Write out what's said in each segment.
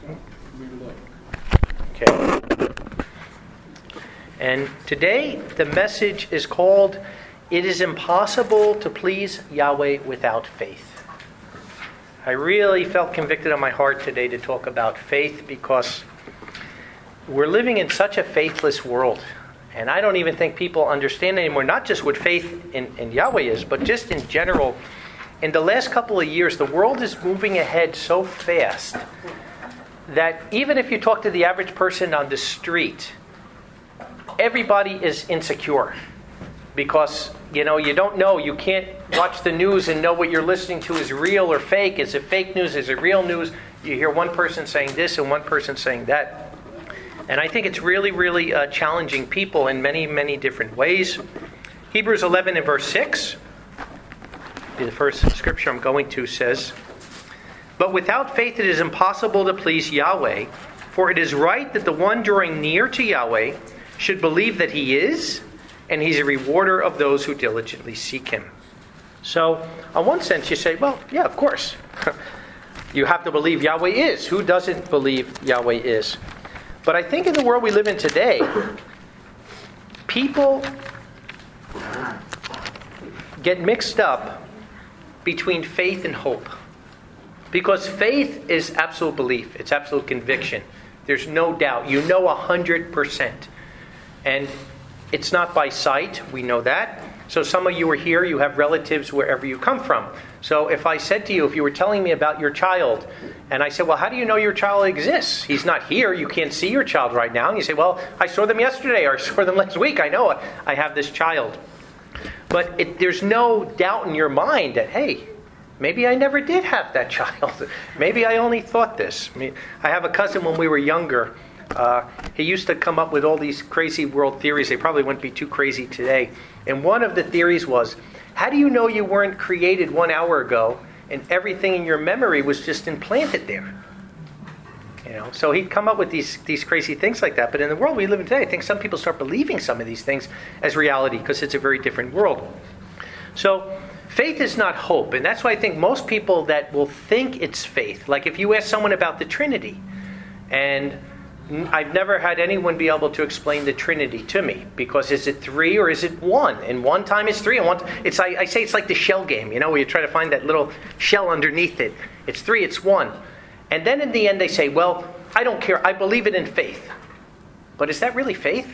Okay. And today the message is called, "It is impossible to please Yahweh without faith." I really felt convicted on my heart today to talk about faith because we're living in such a faithless world. And I don't even think people understand anymore, not just what faith in Yahweh is, but just in general. In the last couple of years, the world is moving ahead so fast that even if you talk to the average person on the street, everybody is insecure. Because, you don't know. You can't watch the news and know what you're listening to is real or fake. Is it fake news? Is it real news? You hear one person saying this and one person saying that. And I think it's really, really challenging people in many, many different ways. Hebrews 11 and verse 6, the first scripture I'm going to, says, "But without faith it is impossible to please Yahweh, for it is right that the one drawing near to Yahweh should believe that He is, and He's a rewarder of those who diligently seek Him." So, in one sense, you say, well, yeah, of course. You have to believe Yahweh is. Who doesn't believe Yahweh is? But I think in the world we live in today, people get mixed up between faith and hope. Because faith is absolute belief. It's absolute conviction. There's no doubt. You know 100%. And it's not by sight. We know that. So some of you are here. You have relatives wherever you come from. So if I said to you, if you were telling me about your child, and I said, well, how do you know your child exists? He's not here. You can't see your child right now. And you say, well, I saw them yesterday or I saw them last week. I know I have this child. But there's no doubt in your mind that, hey, maybe I never did have that child. Maybe I only thought this. I have a cousin when we were younger. He used to come up with all these crazy world theories. They probably wouldn't be too crazy today. And one of the theories was, how do you know you weren't created 1 hour ago and everything in your memory was just implanted there? So he'd come up with these crazy things like that. But in the world we live in today, I think some people start believing some of these things as reality because it's a very different world. So faith is not hope. And that's why I think most people that will think it's faith, like if you ask someone about the Trinity, and I've never had anyone be able to explain the Trinity to me, because is it three or is it one? And one time it's three, and one I say it's like the shell game, where you try to find that little shell underneath it. It's three, it's one. And then in the end they say, well, I don't care, I believe it in faith. But is that really faith?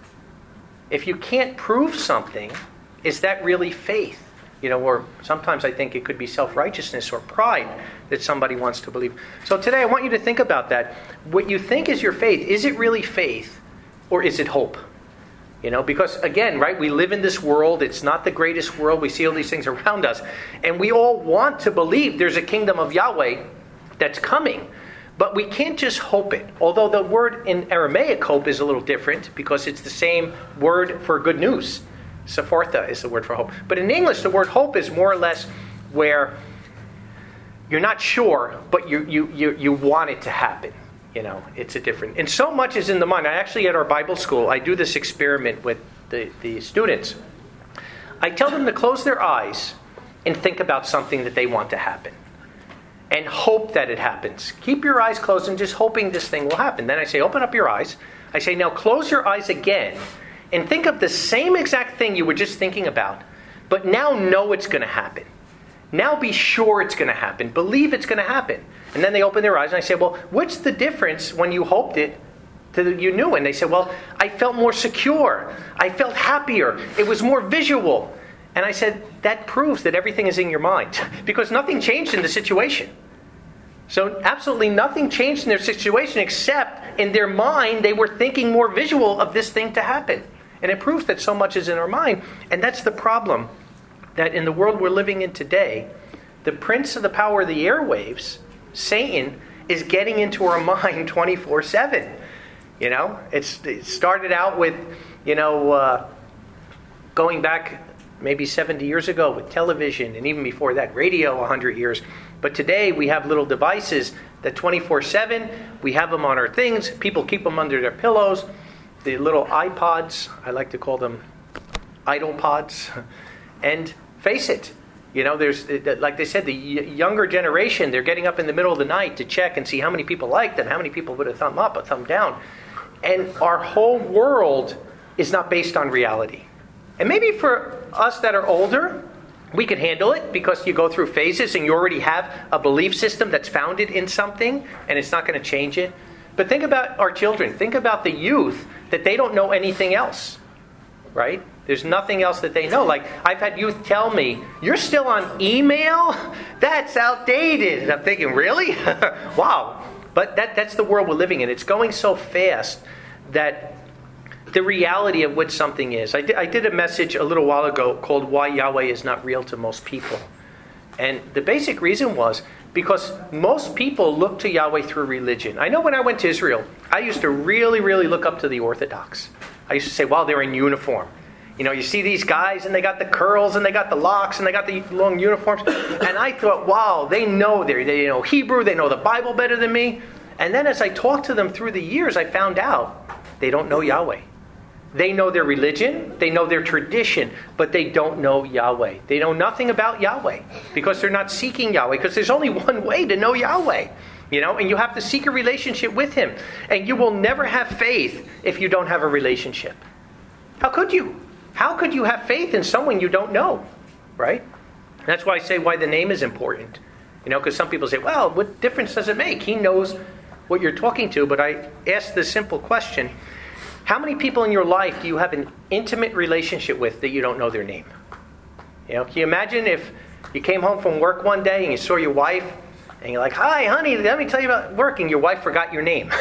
If you can't prove something, is that really faith? Or sometimes I think it could be self-righteousness or pride that somebody wants to believe. So today I want you to think about that. What you think is your faith, is it really faith or is it hope? Because again, right, we live in this world. It's not the greatest world. We see all these things around us. And we all want to believe there's a kingdom of Yahweh that's coming. But we can't just hope it. Although the word in Aramaic hope is a little different because it's the same word for good news. Sephartha is the word for hope. But in English, the word hope is more or less where you're not sure, but you want it to happen. It's a different. And so much is in the mind. I actually, at our Bible school, I do this experiment with the students. I tell them to close their eyes and think about something that they want to happen. And hope that it happens. Keep your eyes closed and just hoping this thing will happen. Then I say, open up your eyes. I say, now close your eyes again. And think of the same exact thing you were just thinking about, but now know it's going to happen. Now be sure it's going to happen. Believe it's going to happen. And then they open their eyes and I say, well, what's the difference when you hoped it to you knew? And they say, well, I felt more secure. I felt happier. It was more visual. And I said, that proves that everything is in your mind because nothing changed in the situation. So absolutely nothing changed in their situation except in their mind they were thinking more visual of this thing to happen. And it proves that so much is in our mind. And that's the problem, that in the world we're living in today, the prince of the power of the airwaves, Satan, is getting into our mind 24/7. It started out with, going back maybe 70 years ago with television, and even before that, radio 100 years. But today we have little devices that 24/7, we have them on our things. People keep them under their pillows. The little iPods, I like to call them idle pods. And face it, You know, there's, like they said, the younger generation, they're getting up in the middle of the night to check and see how many people liked and how many people put a thumb up, a thumb down. And our whole world is not based on reality. And maybe for us that are older, we could handle it because you go through phases and you already have a belief system that's founded in something and it's not going to change it. But think about our children. Think about the youth that they don't know anything else, right? There's nothing else that they know. Like, I've had youth tell me, you're still on email? That's outdated. And I'm thinking, really? Wow. But that's the world we're living in. It's going so fast that the reality of what something is. I did a message a little while ago called Why Yahweh is Not Real to Most People. And the basic reason was because most people look to Yahweh through religion. I know when I went to Israel, I used to really, really look up to the Orthodox. I used to say, wow, they're in uniform. You know, you see these guys and they got the curls and they got the locks and they got the long uniforms. And I thought, wow, they know Hebrew, they know the Bible better than me. And then as I talked to them through the years, I found out they don't know Yahweh. They know their religion, they know their tradition, but they don't know Yahweh. They know nothing about Yahweh because they're not seeking Yahweh, because there's only one way to know Yahweh. You know, and you have to seek a relationship with Him. And you will never have faith if you don't have a relationship. How could you? How could you have faith in someone you don't know? Right? That's why I say why the name is important. You know, because some people say, well, what difference does it make? He knows what you're talking to. But I ask the simple question, how many people in your life do you have an intimate relationship with that you don't know their name? You know, can you imagine if you came home from work one day and you saw your wife and you're like, hi, honey, let me tell you about work, and your wife forgot your name.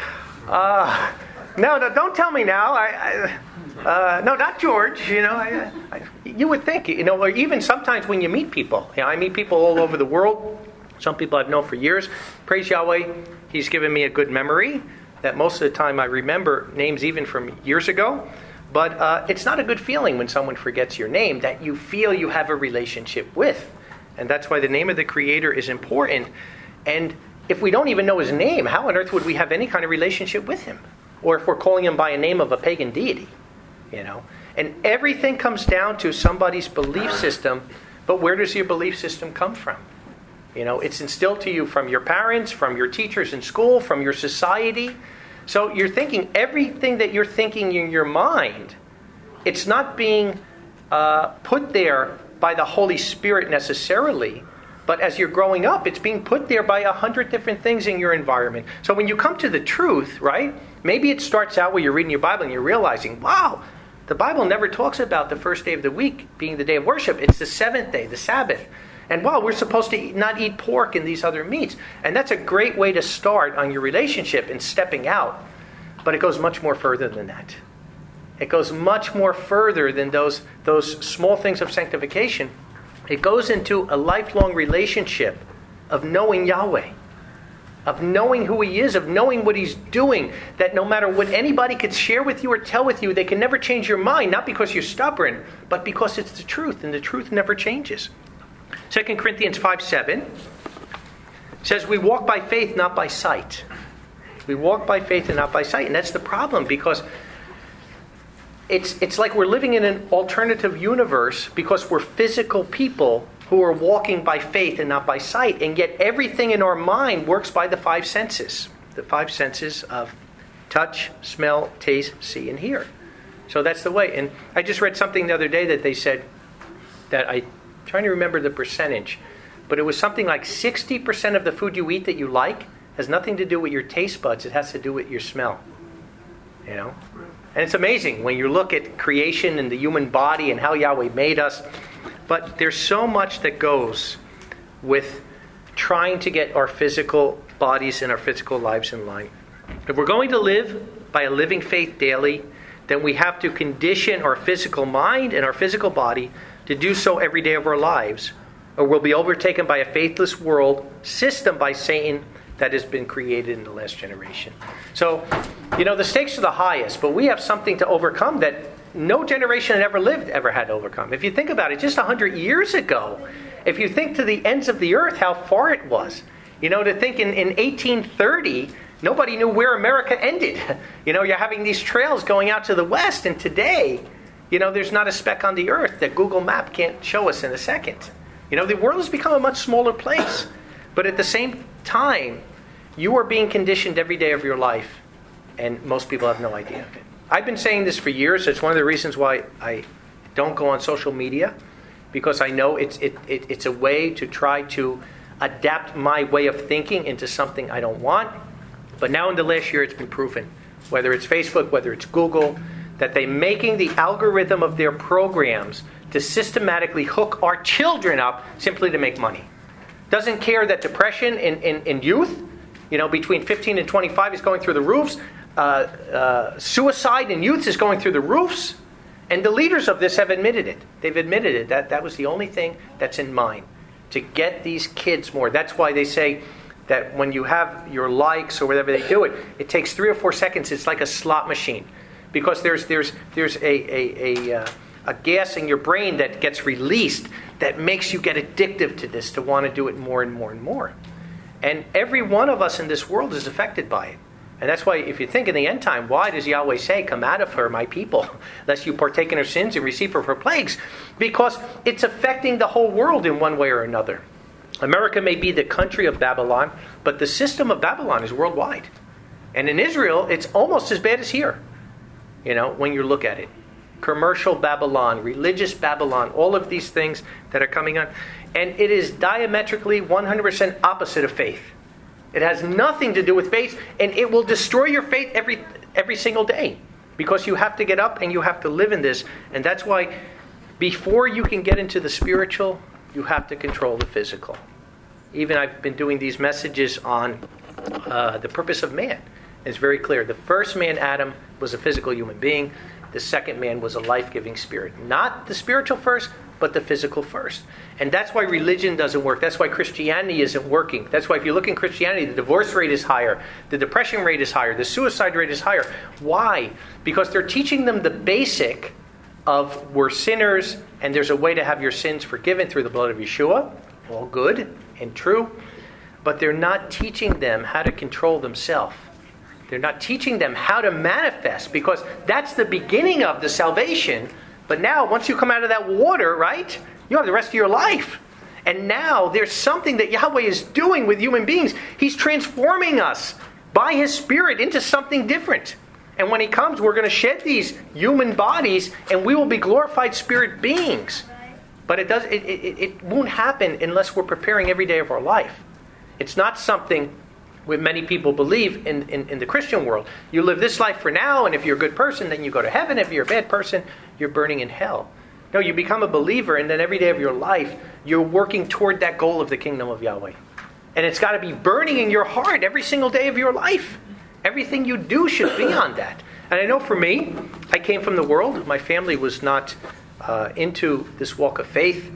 No, don't tell me now. No, not George. You know, you would think, you know, or even sometimes when you meet people. You know, I meet people all over the world. Some people I've known for years. Praise Yahweh, He's given me a good memory that most of the time I remember names even from years ago. But it's not a good feeling when someone forgets your name that you feel you have a relationship with. And that's why the name of the Creator is important. And if we don't even know His name, how on earth would we have any kind of relationship with Him? Or if we're calling Him by a name of a pagan deity, you know? And everything comes down to somebody's belief system. But where does your belief system come from? You know, it's instilled to you from your parents, from your teachers in school, from your society. So you're thinking, everything that you're thinking in your mind, it's not being put there by the Holy Spirit necessarily, but as you're growing up, it's being put there by 100 different things in your environment. So when you come to the truth, right, maybe it starts out where you're reading your Bible and you're realizing, wow, the Bible never talks about the first day of the week being the day of worship. It's the seventh day, the Sabbath. And wow, we're supposed to not eat pork and these other meats. And that's a great way to start on your relationship and stepping out. But it goes much more further than that. It goes much more further than those small things of sanctification. It goes into a lifelong relationship of knowing Yahweh, of knowing who He is, of knowing what He's doing, that no matter what anybody could share with you or tell with you, they can never change your mind, not because you're stubborn, but because it's the truth, and the truth never changes. 2 Corinthians 5:7 says, we walk by faith, not by sight. We walk by faith and not by sight. And that's the problem, because it's like we're living in an alternative universe because we're physical people who are walking by faith and not by sight. And yet everything in our mind works by the five senses. The five senses of touch, smell, taste, see, and hear. So that's the way. And I just read something the other day that they said that I'm trying to remember the percentage, but it was something like 60% of the food you eat that you like has nothing to do with your taste buds. It has to do with your smell. You know? And it's amazing when you look at creation and the human body and how Yahweh made us. But there's so much that goes with trying to get our physical bodies and our physical lives in line. If we're going to live by a living faith daily, then we have to condition our physical mind and our physical body to do so every day of our lives, or we'll be overtaken by a faithless world system by Satan that has been created in the last generation. So, you know, the stakes are the highest, but we have something to overcome that no generation that ever lived ever had to overcome. If you think about it, just 100 years ago, if you think to the ends of the earth, how far it was. You know, to think in 1830, nobody knew where America ended. You know, you're having these trails going out to the west, and today, you know, there's not a speck on the earth that Google Map can't show us in a second. The world has become a much smaller place. But at the same time, you are being conditioned every day of your life, and most people have no idea of it. I've been saying this for years. It's one of the reasons why I don't go on social media, because I know it's a way to try to adapt my way of thinking into something I don't want. But now in the last year, it's been proven, whether it's Facebook, whether it's Google, that they're making the algorithm of their programs to systematically hook our children up simply to make money. Doesn't care that depression in youth, between 15 and 25 is going through the roofs. Suicide in youth is going through the roofs. And the leaders of this have admitted it. They've admitted it. That was the only thing that's in mind, to get these kids more. That's why they say that when you have your likes or whatever they do it takes 3 or 4 seconds. It's like a slot machine. Because there's a gas in your brain that gets released that makes you get addictive to this, to want to do it more and more and more. And every one of us in this world is affected by it. And that's why, if you think in the end time, why does Yahweh say, "Come out of her, my people, lest you partake in her sins and receive her plagues"? Because it's affecting the whole world in one way or another. America may be the country of Babylon, but the system of Babylon is worldwide. And in Israel, it's almost as bad as here, when you look at it. Commercial Babylon, religious Babylon, all of these things that are coming on. And it is diametrically 100% opposite of faith. It has nothing to do with faith, and it will destroy your faith every single day. Because you have to get up and you have to live in this. And that's why before you can get into the spiritual, you have to control the physical. Even I've been doing these messages on the purpose of man. It's very clear. The first man, Adam, was a physical human being. The second man was a life-giving spirit. Not the spiritual first, but the physical first. And that's why religion doesn't work. That's why Christianity isn't working. That's why if you look in Christianity, the divorce rate is higher. The depression rate is higher. The suicide rate is higher. Why? Because they're teaching them the basic of we're sinners and there's a way to have your sins forgiven through the blood of Yeshua. All good and true. But they're not teaching them how to control themselves. They're not teaching them how to manifest, because that's the beginning of the salvation. But now, once you come out of that water, right, you have the rest of your life. And now there's something that Yahweh is doing with human beings. He's transforming us by His Spirit into something different. And when He comes, we're going to shed these human bodies and we will be glorified spirit beings. But it won't happen unless we're preparing every day of our life. It's not something what many people believe in the Christian world. You live this life for now, and if you're a good person, then you go to heaven. If you're a bad person, you're burning in hell. No, you become a believer, and then every day of your life, you're working toward that goal of the kingdom of Yahweh. And it's got to be burning in your heart every single day of your life. Everything you do should be on that. And I know for me, I came from the world. My family was not into this walk of faith.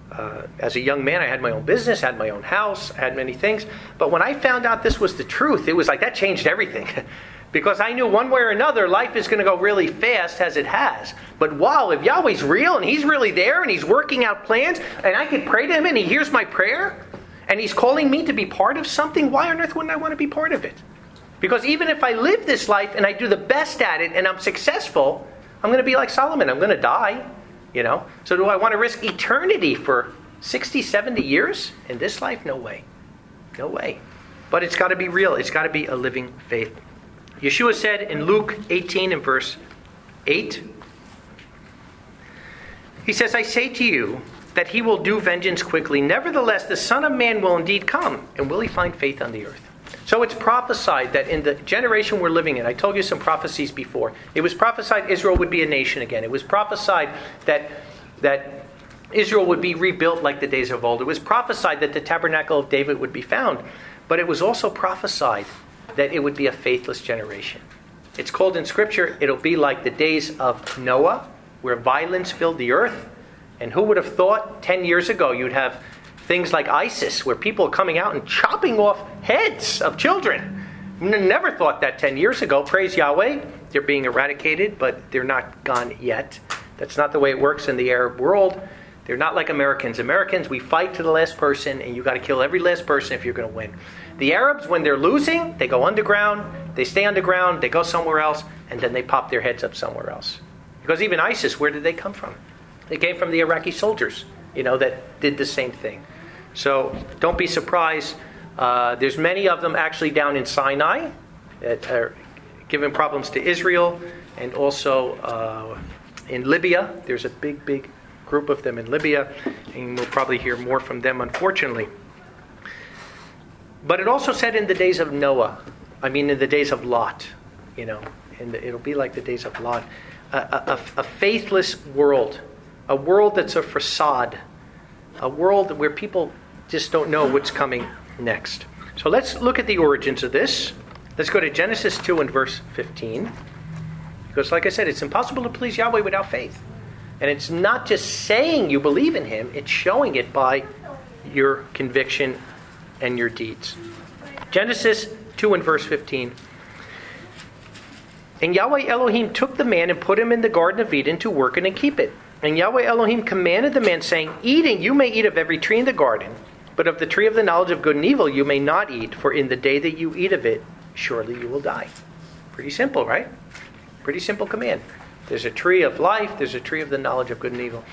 As a young man, I had my own business, had my own house, had many things. But when I found out this was the truth, it was like that changed everything. Because I knew one way or another, life is going to go really fast as it has. But wow, if Yahweh's real and He's really there and He's working out plans, and I could pray to Him and He hears my prayer, and He's calling me to be part of something, why on earth wouldn't I want to be part of it? Because even if I live this life and I do the best at it and I'm successful, I'm going to be like Solomon. I'm going to die. So do I want to risk eternity for 60, 70 years in this life? No way. No way. But it's got to be real. It's got to be a living faith. Yeshua said in Luke 18 and verse 8, He says, "I say to you that He will do vengeance quickly. Nevertheless, the Son of Man will indeed come, and will He find faith on the earth?" So it's prophesied that in the generation we're living in, I told you some prophecies before. It was prophesied Israel would be a nation again. It was prophesied that Israel would be rebuilt like the days of old. It was prophesied that the tabernacle of David would be found. But it was also prophesied that it would be a faithless generation. It's called in Scripture, it'll be like the days of Noah, where violence filled the earth. And who would have thought 10 years ago you'd have things like ISIS, where people are coming out and chopping off heads of children. Never thought that 10 years ago. Praise Yahweh. They're being eradicated, but they're not gone yet. That's not the way it works in the Arab world. They're not like Americans. Americans, we fight to the last person, and you got to kill every last person if you're going to win. The Arabs, when they're losing, they go underground, they stay underground, they go somewhere else, and then they pop their heads up somewhere else. Because even ISIS, where did they come from? They came from the Iraqi soldiers. that did the same thing. So don't be surprised. There's many of them actually down in Sinai that are giving problems to Israel, and also in Libya. There's a big group of them in Libya, and we'll probably hear more from them, unfortunately. But it also said in the days of Noah, in the days of Lot, it'll be like the days of Lot, a faithless world, a world that's a facade, a world where people just don't know what's coming next. So let's look at the origins of this. Let's go to Genesis 2 and verse 15. Because like I said, it's impossible to please Yahweh without faith. And it's not just saying you believe in Him, it's showing it by your conviction and your deeds. Genesis 2 and verse 15. And Yahweh Elohim took the man and put him in the Garden of Eden to work it and keep it. And Yahweh Elohim commanded the man, saying, you may eat of every tree in the garden, but of the tree of the knowledge of good and evil you may not eat, for in the day that you eat of it, surely you will die. Pretty simple, right? Pretty simple command. There's a tree of life, there's a tree of the knowledge of good and evil.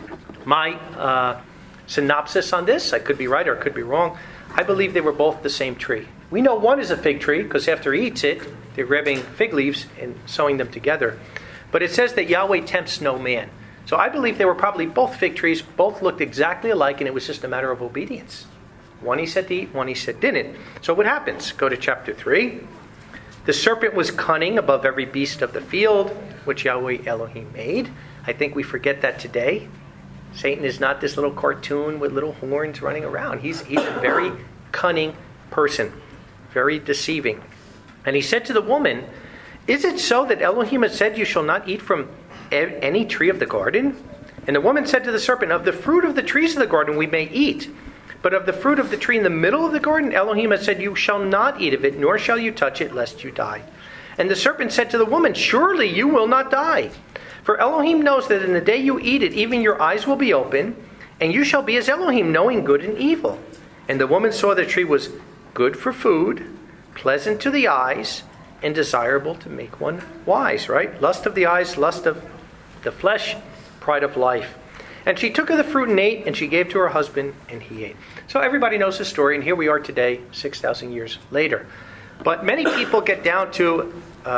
My synopsis on this, I could be right or I could be wrong, I believe they were both the same tree. We know one is a fig tree, because after he eats it, they're grabbing fig leaves and sewing them together. But it says that Yahweh tempts no man. So I believe they were probably both fig trees, both looked exactly alike, and it was just a matter of obedience. One he said to eat, one he said didn't. So what happens? Go to chapter 3. The serpent was cunning above every beast of the field, which Yahweh Elohim made. I think we forget that today. Satan is not this little cartoon with little horns running around. He's a very cunning person, very deceiving. And he said to the woman, is it so that Elohim has said you shall not eat from any tree of the garden? And the woman said to the serpent, of the fruit of the trees of the garden we may eat, but of the fruit of the tree in the middle of the garden Elohim has said you shall not eat of it, nor shall you touch it, lest you die. And the serpent said to the woman, surely you will not die, for Elohim knows that in the day you eat it, even your eyes will be open, and you shall be as Elohim, knowing good and evil. And the woman saw the tree was good for food, pleasant to the eyes, and desirable to make one wise, right? Lust of the eyes, lust of the flesh, pride of life. And she took of the fruit and ate, and she gave to her husband, and he ate. So everybody knows the story, and here we are today, 6,000 years later. But many people get down to,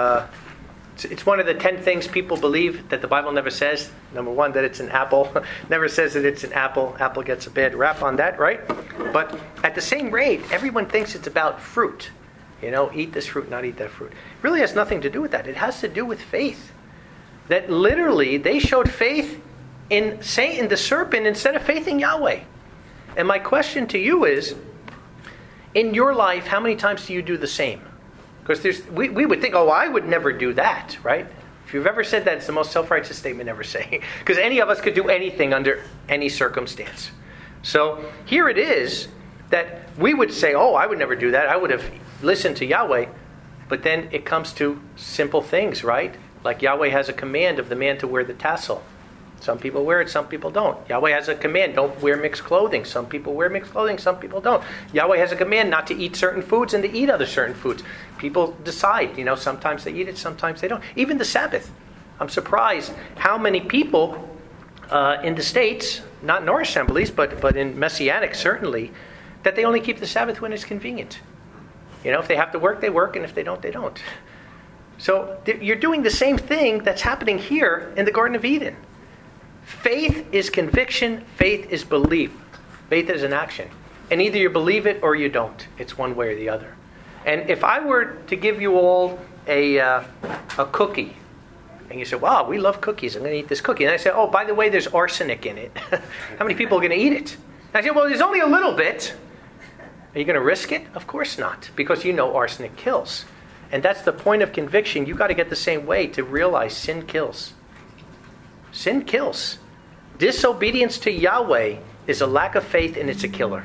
it's one of the 10 things people believe that the Bible never says. Number one, that it's an apple. Never says that it's an apple. Apple gets a bad rap on that, right? But at the same rate, everyone thinks it's about fruit. Eat this fruit, not eat that fruit. It really has nothing to do with that. It has to do with faith. That literally, they showed faith in Satan, the serpent, instead of faith in Yahweh. And my question to you is, in your life, how many times do you do the same? Because we would think, I would never do that, right? If you've ever said that, it's the most self-righteous statement ever saying. Because any of us could do anything under any circumstance. So here it is that we would say, I would never do that. I would have listened to Yahweh. But then it comes to simple things, right? Like Yahweh has a command of the man to wear the tassel. Some people wear it, some people don't. Yahweh has a command, don't wear mixed clothing. Some people wear mixed clothing, some people don't. Yahweh has a command not to eat certain foods and to eat other certain foods. People decide, sometimes they eat it, sometimes they don't. Even the Sabbath. I'm surprised how many people in the States, not in our assemblies, but in Messianic certainly, that they only keep the Sabbath when it's convenient. If they have to work, they work, and if they don't, they don't. So you're doing the same thing that's happening here in the Garden of Eden. Faith is conviction. Faith is belief. Faith is an action. And either you believe it or you don't. It's one way or the other. And if I were to give you all a cookie, and you say, wow, we love cookies, I'm going to eat this cookie. And I say, by the way, there's arsenic in it. How many people are going to eat it? And I say, well, there's only a little bit. Are you going to risk it? Of course not. Because arsenic kills. And that's the point of conviction. You've got to get the same way to realize sin kills. Sin kills. Disobedience to Yahweh is a lack of faith, and it's a killer.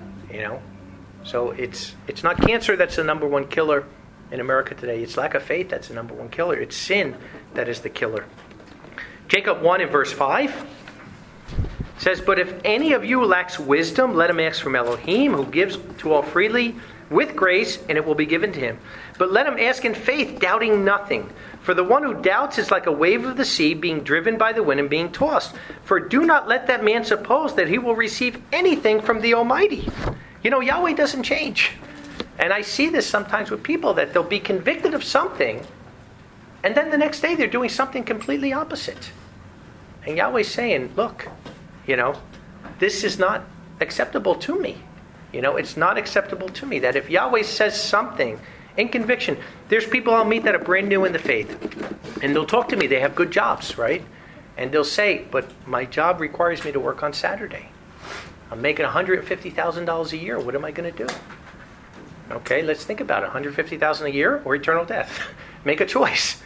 So it's not cancer that's the number one killer in America today. It's lack of faith that's the number one killer. It's sin that is the killer. Jacob 1 in verse 5 says, but if any of you lacks wisdom, let him ask from Elohim, who gives to all freely with grace, and it will be given to him. But let him ask in faith, doubting nothing. For the one who doubts is like a wave of the sea, being driven by the wind and being tossed. For do not let that man suppose that he will receive anything from the Almighty. You know, Yahweh doesn't change. And I see this sometimes with people, that they'll be convicted of something, and then the next day they're doing something completely opposite. And Yahweh's saying, look, this is not acceptable to me. It's not acceptable to me. That if Yahweh says something in conviction, there's people I'll meet that are brand new in the faith. And they'll talk to me. They have good jobs, right? And they'll say, but my job requires me to work on Saturday. I'm making $150,000 a year. What am I going to do? Okay, let's think about it. $150,000 a year or eternal death? Make a choice.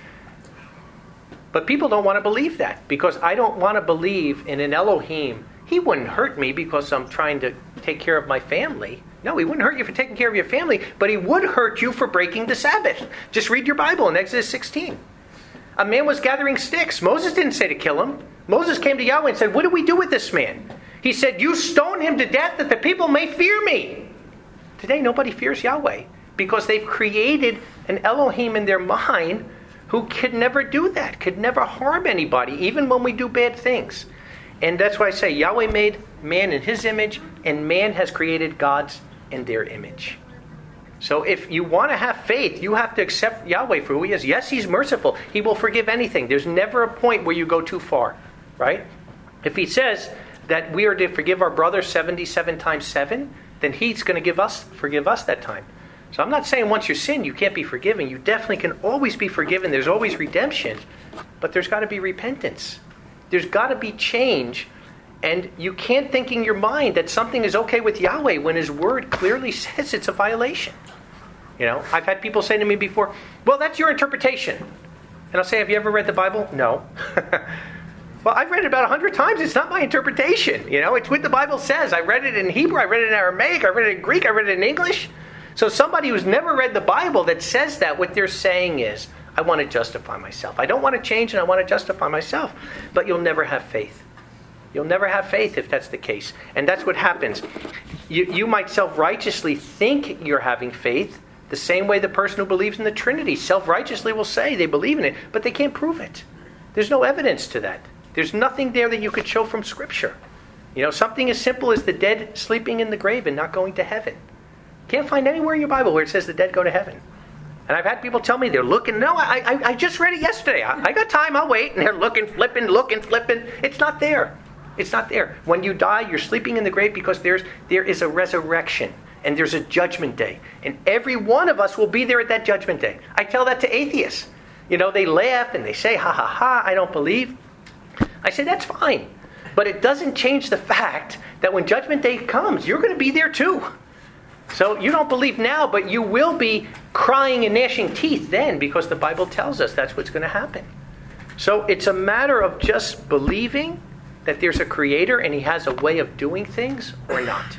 But people don't want to believe that, because I don't want to believe in an Elohim. He wouldn't hurt me because I'm trying to take care of my family. No, he wouldn't hurt you for taking care of your family, but he would hurt you for breaking the Sabbath. Just read your Bible in Exodus 16. A man was gathering sticks. Moses didn't say to kill him. Moses came to Yahweh and said, what do we do with this man? He said, you stone him to death that the people may fear me. Today, nobody fears Yahweh because they've created an Elohim in their mind who could never do that, could never harm anybody, even when we do bad things. And that's why I say Yahweh made man in his image, and man has created gods in their image. So if you want to have faith, you have to accept Yahweh for who he is. Yes, he's merciful. He will forgive anything. There's never a point where you go too far, right? If he says that we are to forgive our brother 77 times 7, then he's going to forgive us that time. So I'm not saying once you sin, you can't be forgiven. You definitely can always be forgiven. There's always redemption. But there's got to be repentance. There's got to be change. And you can't think in your mind that something is okay with Yahweh when his word clearly says it's a violation. I've had people say to me before, well, that's your interpretation. And I'll say, have you ever read the Bible? No. Well, I've read it about 100 times. It's not my interpretation. It's what the Bible says. I read it in Hebrew. I read it in Aramaic. I read it in Greek. I read it in English. So somebody who's never read the Bible that says that, what they're saying is, I want to justify myself. I don't want to change, and I want to justify myself. But you'll never have faith. You'll never have faith if that's the case. And that's what happens. You might self-righteously think you're having faith, the same way the person who believes in the Trinity self-righteously will say they believe in it, but they can't prove it. There's no evidence to that. There's nothing there that you could show from Scripture. Something as simple as the dead sleeping in the grave and not going to heaven. Can't find anywhere in your Bible where it says the dead go to heaven. And I've had people tell me they're looking. No, I just read it yesterday. I got time. I'll wait. And they're looking, flipping. It's not there. It's not there. When you die, you're sleeping in the grave because there is a resurrection. And there's a judgment day. And every one of us will be there at that judgment day. I tell that to atheists. They laugh and they say, ha, ha, ha, I don't believe. I say, that's fine. But it doesn't change the fact that when judgment day comes, you're going to be there too. So you don't believe now, but you will be crying and gnashing teeth then, because the Bible tells us that's what's going to happen. So it's a matter of just believing that there's a creator and he has a way of doing things or not.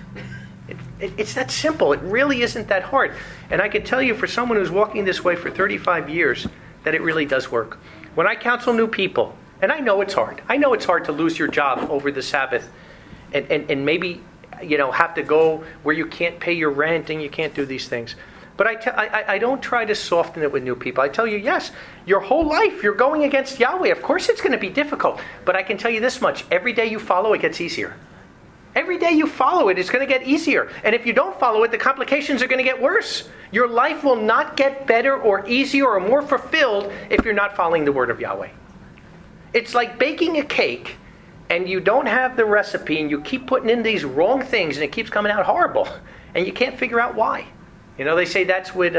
It's that simple. It really isn't that hard. And I can tell you, for someone who's walking this way for 35 years, that it really does work. When I counsel new people, and I know it's hard. I know it's hard to lose your job over the Sabbath and maybe have to go where you can't pay your rent and you can't do these things. But I don't try to soften it with new people. I tell you, yes, your whole life you're going against Yahweh. Of course it's going to be difficult. But I can tell you this much. Every day you follow it gets easier. Every day you follow it, it's going to get easier. And if you don't follow it, the complications are going to get worse. Your life will not get better or easier or more fulfilled if you're not following the word of Yahweh. It's like baking a cake and you don't have the recipe and you keep putting in these wrong things and it keeps coming out horrible. And you can't figure out why. They say that's what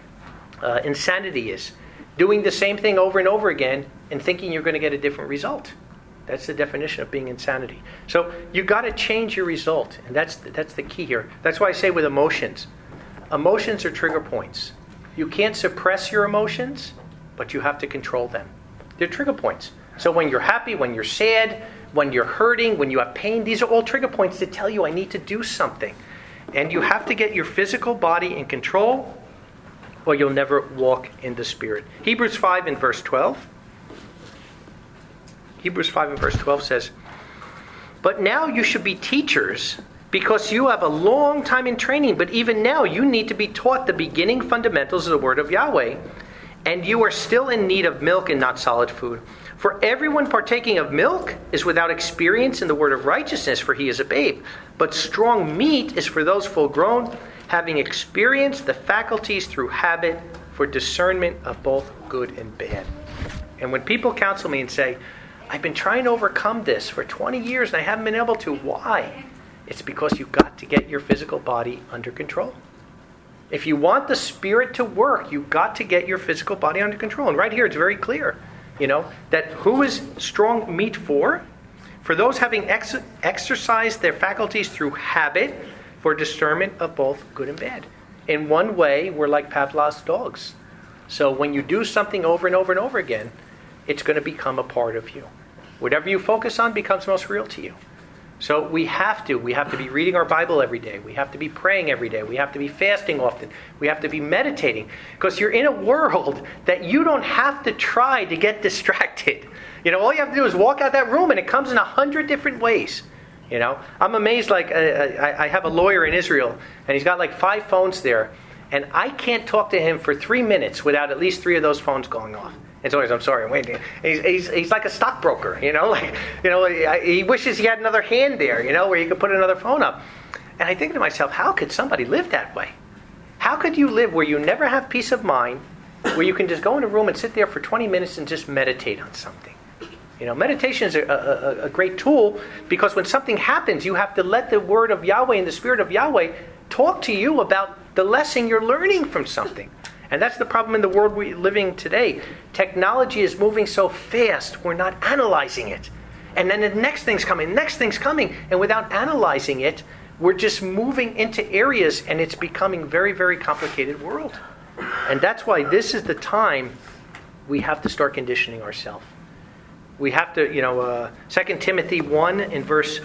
insanity is. Doing the same thing over and over again and thinking you're going to get a different result. That's the definition of being insanity. So you got to change your result. And that's the key here. That's why I say with emotions. Emotions are trigger points. You can't suppress your emotions, but you have to control them. They're trigger points. So when you're happy, when you're sad, when you're hurting, when you have pain, these are all trigger points to tell you I need to do something. And you have to get your physical body in control, or you'll never walk in the Spirit. Hebrews 5 and verse 12. Hebrews 5 and verse 12 says, "But now you should be teachers because you have a long time in training, but even now you need to be taught the beginning fundamentals of the word of Yahweh, and you are still in need of milk and not solid food. For everyone partaking of milk is without experience in the word of righteousness, for he is a babe. But strong meat is for those full grown, having experienced the faculties through habit for discernment of both good and bad. And when people counsel me and say, I've been trying to overcome this for 20 years and I haven't been able to, why? It's because you've got to get your physical body under control. If you want the Spirit to work, you've got to get your physical body under control. And right here it's very clear, that who is strong meat for? For those having exercised their faculties through habit for discernment of both good and bad. In one way, we're like Pavlov's dogs. So when you do something over and over and over again, it's going to become a part of you. Whatever you focus on becomes most real to you. So we have to be reading our Bible every day. We have to be praying every day. We have to be fasting often. We have to be meditating. Because you're in a world that you don't have to try to get distracted. All you have to do is walk out that room and it comes in 100 different ways. I'm amazed, I have a lawyer in Israel and he's got 5 phones there. And I can't talk to him for 3 minutes without at least 3 of those phones going off. It's always, I'm sorry, I'm waiting. He's like a stockbroker, he wishes he had another hand there, where he could put another phone up. And I think to myself, how could somebody live that way? How could you live where you never have peace of mind, where you can just go in a room and sit there for 20 minutes and just meditate on something? Meditation is a great tool because when something happens, you have to let the word of Yahweh and the Spirit of Yahweh talk to you about the lesson you're learning from something. And that's the problem in the world we're living today. Technology is moving so fast, we're not analyzing it. And then the next thing's coming, and without analyzing it, we're just moving into areas and it's becoming very, very complicated world. And that's why this is the time we have to start conditioning ourselves. We have to, 2 Timothy 1 in verse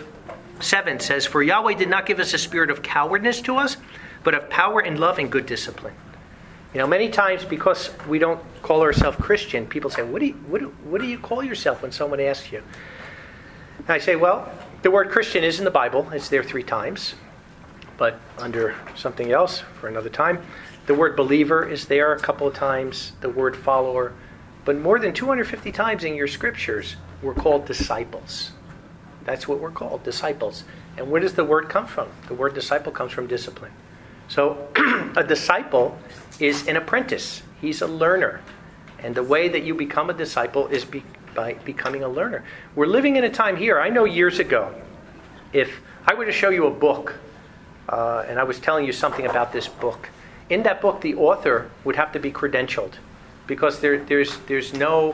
7 says, For Yahweh did not give us a spirit of cowardness to us, but of power and love and good discipline. Many times because we don't call ourselves Christian, people say, what do you call yourself when someone asks you? And I say, well, the word Christian is in the Bible. It's there 3 times, but under something else for another time. The word believer is there a couple of times, the word follower. But more than 250 times in your scriptures, we're called disciples. That's what we're called, disciples. And where does the word come from? The word disciple comes from discipline. So a disciple is an apprentice. He's a learner. And the way that you become a disciple is by becoming a learner. We're living in a time here. I know years ago, if I were to show you a book, and I was telling you something about this book, in that book the author would have to be credentialed. Because there's no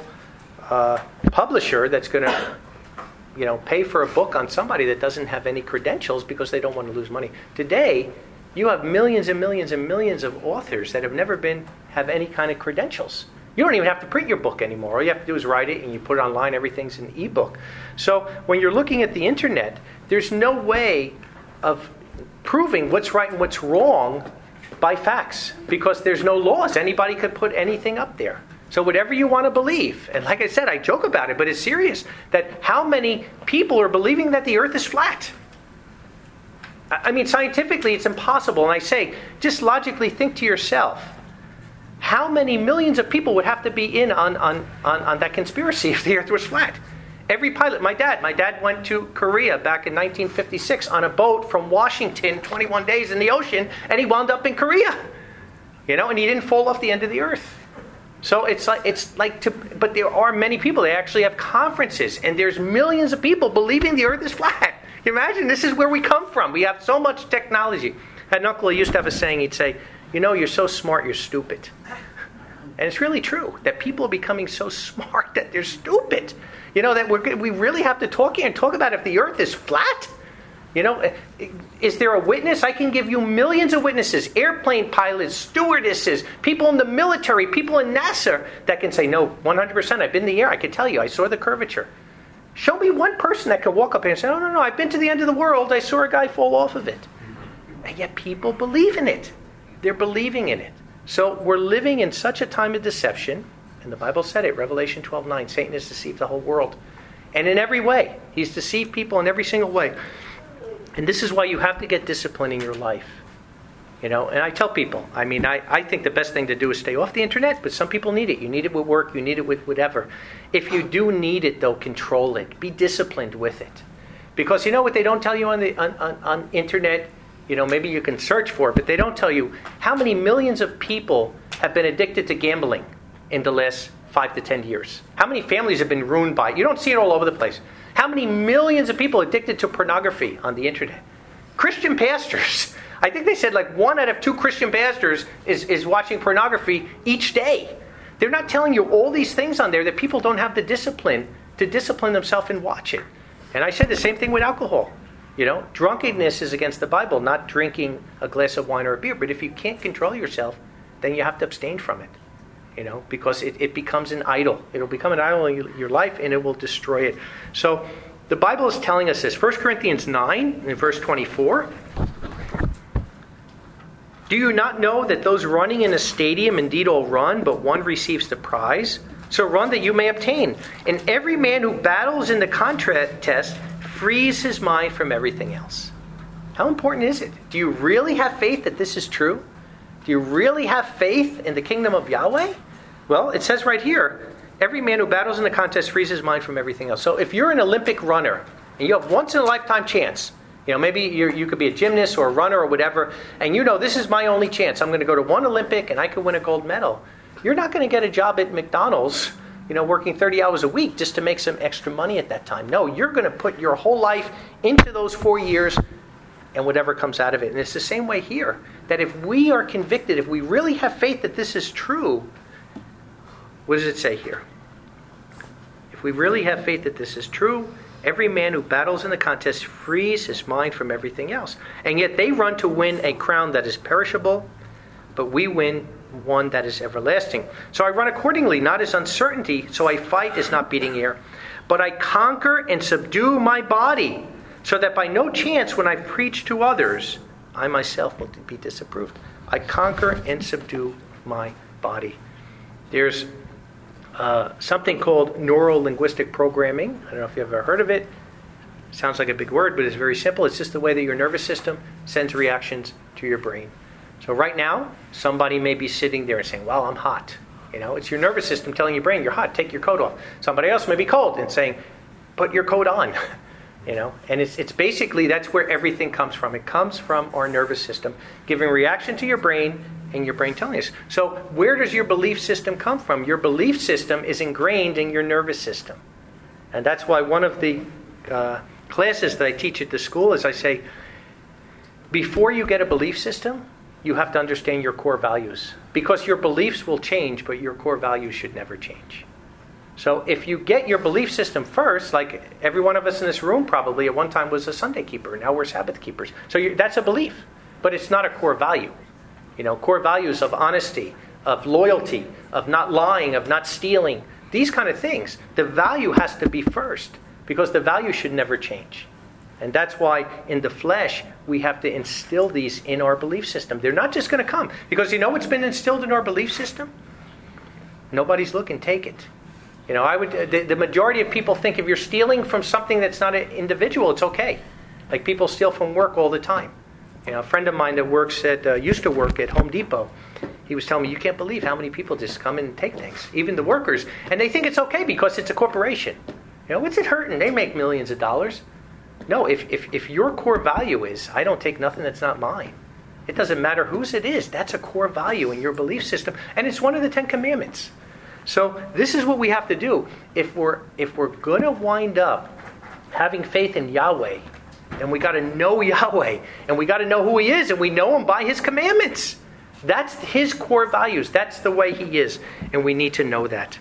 publisher that's going to pay for a book on somebody that doesn't have any credentials because they don't want to lose money. Today, you have millions and millions and millions of authors that have never have any kind of credentials. You don't even have to print your book anymore. All you have to do is write it and you put it online. Everything's an ebook. So when you're looking at the internet, there's no way of proving what's right and what's wrong by facts, because there's no laws. Anybody could put anything up there. So whatever you want to believe, and like I said, I joke about it, but it's serious, that how many people are believing that the earth is flat? I mean, scientifically, it's impossible. And I say, just logically think to yourself, how many millions of people would have to be in on that conspiracy if the earth was flat? Every pilot, my dad went to Korea back in 1956 on a boat from Washington, 21 days in the ocean, and he wound up in Korea. And he didn't fall off the end of the earth. So but there are many people. They actually have conferences, and there's millions of people believing the earth is flat. Can you imagine? This is where we come from. We have so much technology. I had an uncle who used to have a saying. He'd say, you're so smart, you're stupid. And it's really true that people are becoming so smart that they're stupid. That we really have to talk here and talk about if the earth is flat. Is there a witness? I can give you millions of witnesses, airplane pilots, stewardesses, people in the military, people in NASA that can say, no, 100%, I've been in the air. I can tell you, I saw the curvature. Show me one person that could walk up here and say, no, I've been to the end of the world. I saw a guy fall off of it. And yet people believe in it. They're believing in it. So we're living in such a time of deception. And the Bible said it, Revelation 12:9, Satan has deceived the whole world. And in every way. He's deceived people in every single way. And this is why you have to get discipline in your life. And I tell people, I think the best thing to do is stay off the internet, but some people need it. You need it with work, you need it with whatever. If you do need it, though, control it. Be disciplined with it. Because you know what they don't tell you on internet? Maybe you can search for it, but they don't tell you how many millions of people have been addicted to gambling in the last 5 to 10 years. How many families have been ruined by it? You don't see it all over the place. How many millions of people addicted to pornography on the internet? Christian pastors. I think they said 1 out of 2 Christian pastors is watching pornography each day. They're not telling you all these things on there that people don't have the discipline to discipline themselves and watch it. And I said the same thing with alcohol. Drunkenness is against the Bible, not drinking a glass of wine or a beer. But if you can't control yourself, then you have to abstain from it. Because it becomes an idol. It'll become an idol in your life and it will destroy it. So the Bible is telling us this. 1 Corinthians 9 in verse 24. Do you not know that those running in a stadium indeed all run, but one receives the prize? So run that you may obtain. And every man who battles in the contest frees his mind from everything else. How important is it? Do you really have faith that this is true? Do you really have faith in the kingdom of Yahweh? Well, it says right here, every man who battles in the contest frees his mind from everything else. So if you're an Olympic runner, and you have once in a lifetime chance, maybe you could be a gymnast or a runner or whatever, and this is my only chance. I'm going to go to one Olympic and I could win a gold medal. You're not going to get a job at McDonald's, working 30 hours a week just to make some extra money at that time. No, you're going to put your whole life into those 4 years and whatever comes out of it. And it's the same way here, that if we are convicted, if we really have faith that this is true, what does it say here? If we really have faith that this is true, every man who battles in the contest frees his mind from everything else. And yet they run to win a crown that is perishable, but we win one that is everlasting. So I run accordingly, not as uncertainty, so I fight as not beating air. But I conquer and subdue my body, so that by no chance when I preach to others, I myself will be disapproved. I conquer and subdue my body. There's something called neuro-linguistic programming. I don't know if you've ever heard of it. Sounds like a big word, but it's very simple. It's just the way that your nervous system sends reactions to your brain. So right now, somebody may be sitting there and saying, well, I'm hot. It's your nervous system telling your brain, you're hot, take your coat off. Somebody else may be cold and saying, put your coat on. And it's basically, that's where everything comes from. It comes from our nervous system, giving reaction to your brain and your brain telling us. So where does your belief system come from? Your belief system is ingrained in your nervous system. And that's why one of the classes that I teach at the school is I say, before you get a belief system, you have to understand your core values. Because your beliefs will change, but your core values should never change. So if you get your belief system first, like every one of us in this room probably at one time was a Sunday keeper. Now we're Sabbath keepers. So that's a belief, but it's not a core value. Core values of honesty, of loyalty, of not lying, of not stealing, these kind of things. The value has to be first, because the value should never change. And that's why in the flesh, we have to instill these in our belief system. They're not just going to come. Because what's been instilled in our belief system? Nobody's looking, take it. The majority of people think if you're stealing from something that's not an individual, it's okay. Like people steal from work all the time. A friend of mine that used to work at Home Depot, he was telling me, you can't believe how many people just come in and take things, even the workers. And they think it's okay because it's a corporation. What's it hurting? They make millions of dollars. No, if your core value is, I don't take nothing that's not mine. It doesn't matter whose it is. That's a core value in your belief system. And it's one of the 10 Commandments. So this is what we have to do. If we're going to wind up having faith in Yahweh, and we got to know Yahweh, and we got to know who He is, and we know Him by His commandments. That's His core values. That's the way He is, and we need to know that.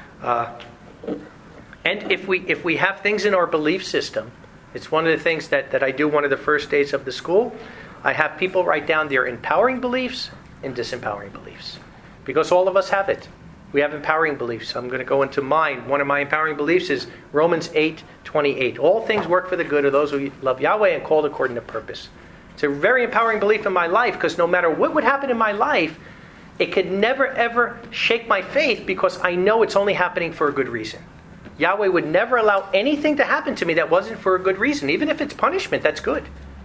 And if we have things in our belief system, it's one of the things that I do one of the first days of the school. I have people write down their empowering beliefs and disempowering beliefs. Because all of us have it. We have empowering beliefs. I'm going to go into mine. One of my empowering beliefs is Romans 8:28. All things work for the good of those who love Yahweh and called according to purpose. It's a very empowering belief in my life, because no matter what would happen in my life, it could never ever shake my faith, because I know it's only happening for a good reason. Yahweh would never allow anything to happen to me that wasn't for a good reason. Even if it's punishment, that's good.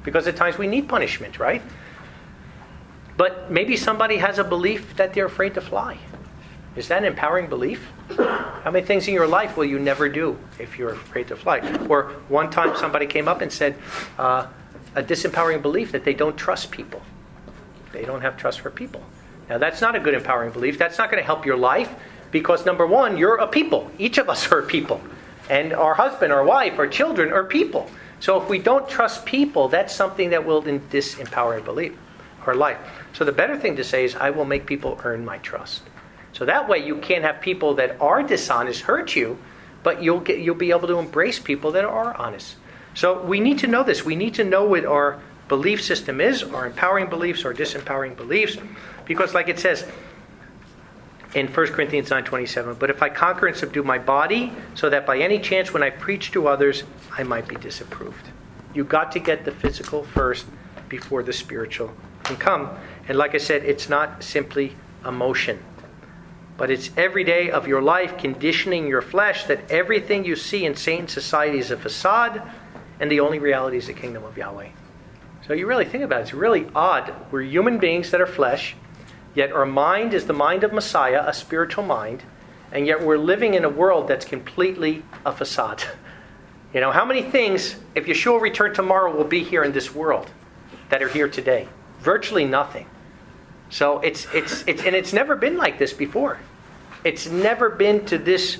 because at times we need punishment, right? But maybe somebody has a belief that they're afraid to fly. Is that an empowering belief? How many things in your life will you never do if you're afraid to fly? Or one time somebody came up and said a disempowering belief that they don't trust people. They don't have trust for people. Now that's not a good empowering belief. That's not going to help your life because number one, you're a people. Each of us are people. And our husband, our wife, our children are people. So if we don't trust people, that's something that will disempower our life. So the better thing to say is, I will make people earn my trust. So that way you can't have people that are dishonest hurt you, but you'll be able to embrace people that are honest. So we need to know this. We need to know what our belief system is, our empowering beliefs, our disempowering beliefs. Because like it says in 1 Corinthians 9:27, but if I conquer and subdue my body, so that by any chance when I preach to others, I might be disapproved. You've got to get the physical first before the spiritual can come. And like I said, it's not simply emotion, but it's every day of your life conditioning your flesh that everything you see in Satan's society is a facade, and the only reality is the kingdom of Yahweh. So you really think about it. It's really odd. We're human beings that are flesh, yet our mind is the mind of Messiah, a spiritual mind, and yet we're living in a world that's completely a facade. You know, how many things, if Yeshua returned tomorrow, will be here in this world that are here today? Virtually nothing. So it's never been like this before. It's never been to this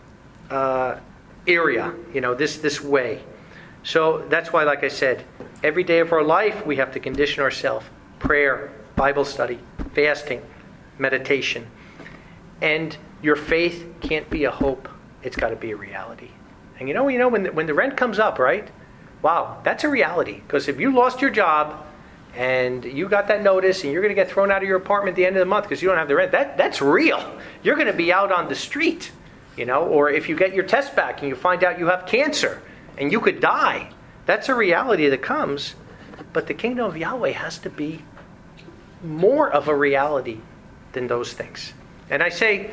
area, this way. So that's why, like I said, every day of our life we have to condition ourselves. Prayer, Bible study, fasting, meditation. And your faith can't be a hope. It's got to be a reality. And when the rent comes up, right? Wow, that's a reality. Because if you lost your job and you got that notice and you're going to get thrown out of your apartment at the end of the month because you don't have the rent, that's real. You're going to be out on the street, or if you get your test back and you find out you have cancer and you could die, that's a reality that comes. But the kingdom of Yahweh has to be more of a reality than those things. And I say,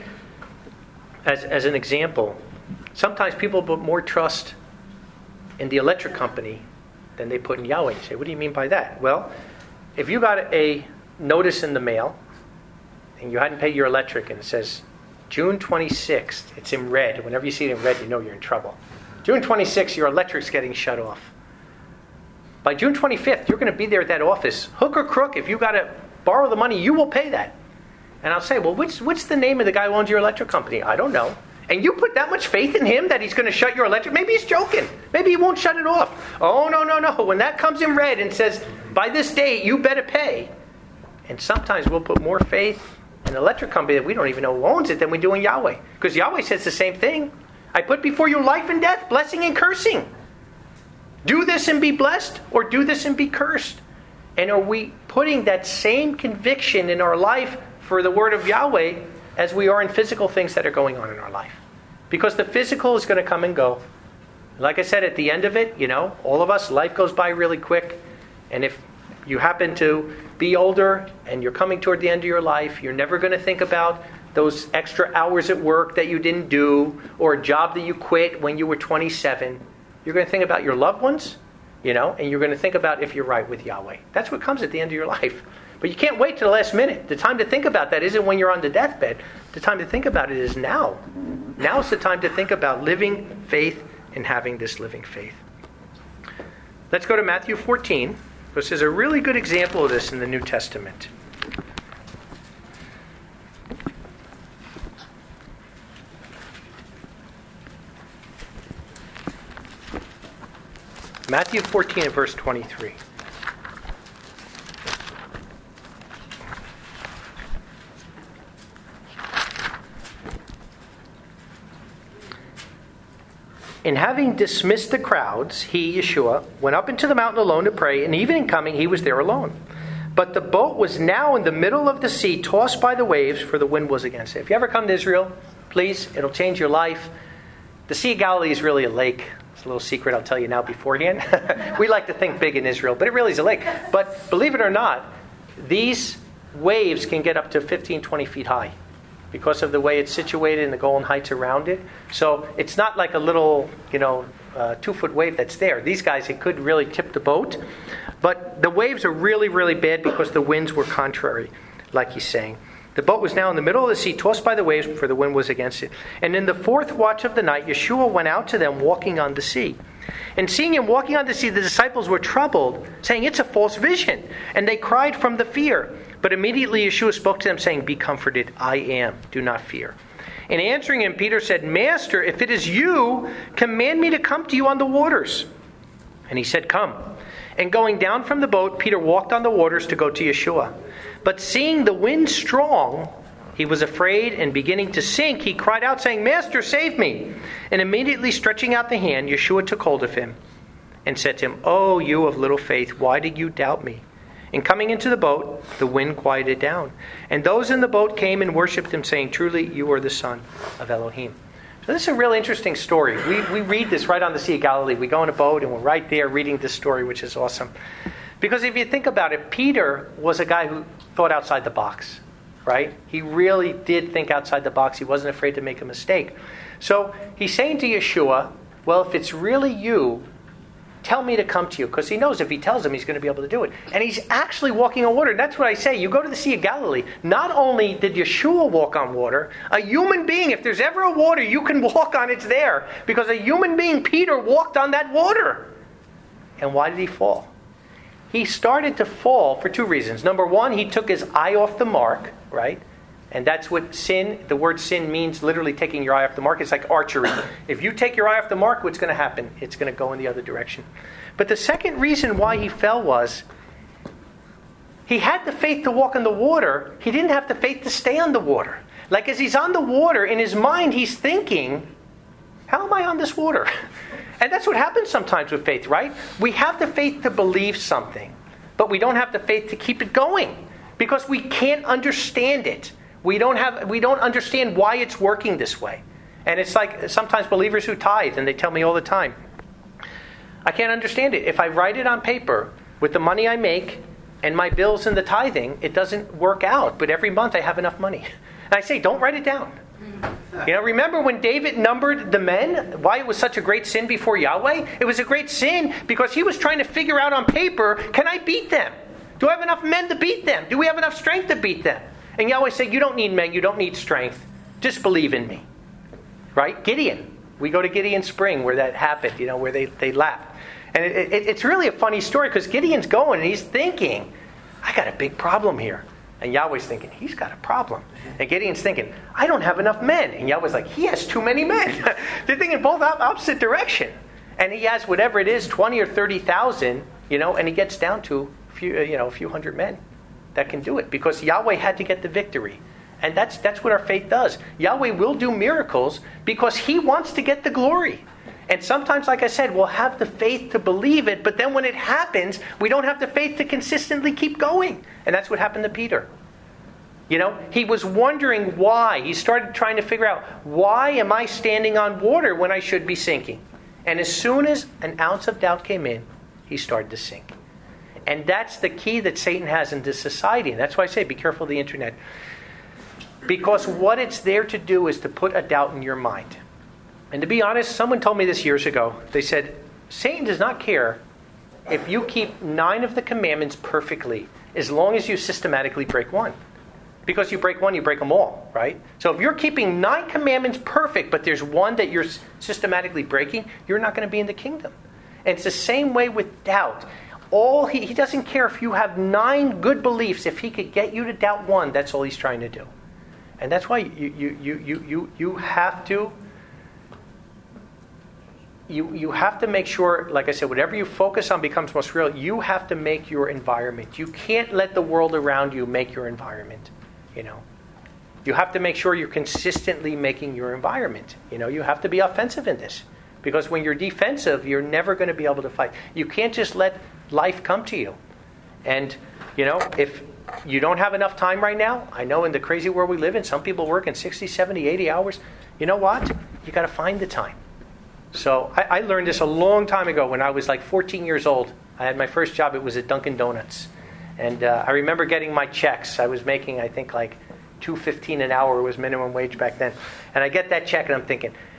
as an example, sometimes people put more trust in the electric company than they put in Yahweh. You say, what do you mean by that? Well, if you got a notice in the mail and you hadn't paid your electric and it says June 26th, it's in red. Whenever you see it in red, you know you're in trouble. June 26th, your electric's getting shut off. By June 25th, you're going to be there at that office. Hook or crook, if you got to borrow the money, you will pay that. And I'll say, well, what's the name of the guy who owns your electric company? I don't know. And you put that much faith in him that he's going to shut your electric? Maybe he's joking. Maybe he won't shut it off. Oh, no. When that comes in red and says, by this date, you better pay. And sometimes we'll put more faith in an electric company that we don't even know who owns it than we do in Yahweh. Because Yahweh says the same thing. I put before you life and death, blessing and cursing. Do this and be blessed, or do this and be cursed. And are we putting that same conviction in our life for the word of Yahweh as we are in physical things that are going on in our life? Because the physical is going to come and go. Like I said, at the end of it, all of us, life goes by really quick. And if you happen to be older and you're coming toward the end of your life, you're never going to think about those extra hours at work that you didn't do, or a job that you quit when you were 27. You're going to think about your loved ones, and you're going to think about if you're right with Yahweh. That's what comes at the end of your life. But you can't wait till the last minute. The time to think about that isn't when you're on the deathbed. The time to think about it is now. Now's the time to think about living faith and having this living faith. Let's go to Matthew 14. This is a really good example of this in the New Testament. Matthew 14 and verse 23. And having dismissed the crowds, he, Yeshua, went up into the mountain alone to pray, and even in coming he was there alone. But the boat was now in the middle of the sea, tossed by the waves, for the wind was against it. If you ever come to Israel, please, it'll change your life. The Sea of Galilee is really a lake. It's a little secret I'll tell you now beforehand. We like to think big in Israel, but it really is a lake. But believe it or not, these waves can get up to 15, 20 feet high because of the way it's situated and the Golan Heights around it. So it's not like a little, 2-foot wave that's there. These guys, it could really tip the boat. But the waves are really, really bad because the winds were contrary, like he's saying. The boat was now in the middle of the sea, tossed by the waves, for the wind was against it. And in the fourth watch of the night, Yeshua went out to them walking on the sea. And seeing him walking on the sea, the disciples were troubled, saying, "It's a false vision." And they cried from the fear. But immediately Yeshua spoke to them, saying, "Be comforted, I am, do not fear." And answering him, Peter said, "Master, if it is you, command me to come to you on the waters." And he said, "Come." And going down from the boat, Peter walked on the waters to go to Yeshua. But seeing the wind strong, he was afraid, and beginning to sink, he cried out, saying, "Master, save me." And immediately stretching out the hand, Yeshua took hold of him and said to him, "O you of little faith, why did you doubt me?" And coming into the boat, the wind quieted down. And those in the boat came and worshipped him, saying, "Truly, you are the Son of Elohim." So this is a really interesting story. We read this right on the Sea of Galilee. We go in a boat and we're right there reading this story, which is awesome. Because if you think about it, Peter was a guy who thought outside the box, right? He really did think outside the box. He wasn't afraid to make a mistake. So he's saying to Yeshua, well, if it's really you, tell me to come to you. Because he knows if he tells him, he's going to be able to do it. And he's actually walking on water. That's what I say. You go to the Sea of Galilee. Not only did Yeshua walk on water, a human being, if there's ever a water you can walk on, it's there. Because a human being, Peter, walked on that water. And why did he fall? He started to fall for two reasons. Number one, he took his eye off the mark, right? And that's what sin, the word sin means literally taking your eye off the mark. It's like archery. If you take your eye off the mark, what's going to happen? It's going to go in the other direction. But the second reason why he fell was he had the faith to walk on the water. He didn't have the faith to stay on the water. Like as he's on the water, in his mind, he's thinking, how am I on this water? And that's what happens sometimes with faith, right? We have the faith to believe something, but we don't have the faith to keep it going because we can't understand it. We don't understand why it's working this way. And it's like sometimes believers who tithe, and they tell me all the time, I can't understand it. If I write it on paper with the money I make and my bills and the tithing, it doesn't work out. But every month I have enough money. And I say, don't write it down. Remember when David numbered the men? Why it was such a great sin before Yahweh? It was a great sin because he was trying to figure out on paper, can I beat them? Do I have enough men to beat them? Do we have enough strength to beat them? And Yahweh said, you don't need men, you don't need strength. Just believe in me. Right? Gideon. We go to Gideon Spring where that happened, where they laughed. And it's really a funny story because Gideon's going and he's thinking, I got a big problem here. And Yahweh's thinking, he's got a problem. And Gideon's thinking, I don't have enough men. And Yahweh's like, he has too many men. They're thinking both opposite direction. And he has whatever it is, 20 or 30,000, and he gets down to a few hundred men that can do it because Yahweh had to get the victory. And that's what our faith does. Yahweh will do miracles because he wants to get the glory. And sometimes, like I said, we'll have the faith to believe it, but then when it happens, we don't have the faith to consistently keep going. And that's what happened to Peter. He was wondering why. He started trying to figure out, why am I standing on water when I should be sinking? And as soon as an ounce of doubt came in, he started to sink. And that's the key that Satan has in this society. And that's why I say, be careful of the internet. Because what it's there to do is to put a doubt in your mind. And to be honest, someone told me this years ago. They said, Satan does not care if you keep 9 of the commandments perfectly, as long as you systematically break one. Because you break one, you break them all, right? So if you're keeping 9 commandments perfect, but there's one that you're systematically breaking, you're not going to be in the kingdom. And it's the same way with doubt. He doesn't care if you have 9 good beliefs. If he could get you to doubt one, that's all he's trying to do. And that's why you have to... You have to make sure, like I said, whatever you focus on becomes most real. You have to make your environment. You can't let the world around you make your environment. You have to make sure you're consistently making your environment. You have to be offensive in this. Because when you're defensive, you're never going to be able to fight. You can't just let life come to you. And, if you don't have enough time right now, I know in the crazy world we live in, some people work in 60, 70, 80 hours. You know what? You got to find the time. So I learned this a long time ago when I was like 14 years old. I had my first job. It was at Dunkin' Donuts. And I remember getting my checks. I was making, I think, like $2.15 an hour was minimum wage back then. And I get that check and I'm thinking,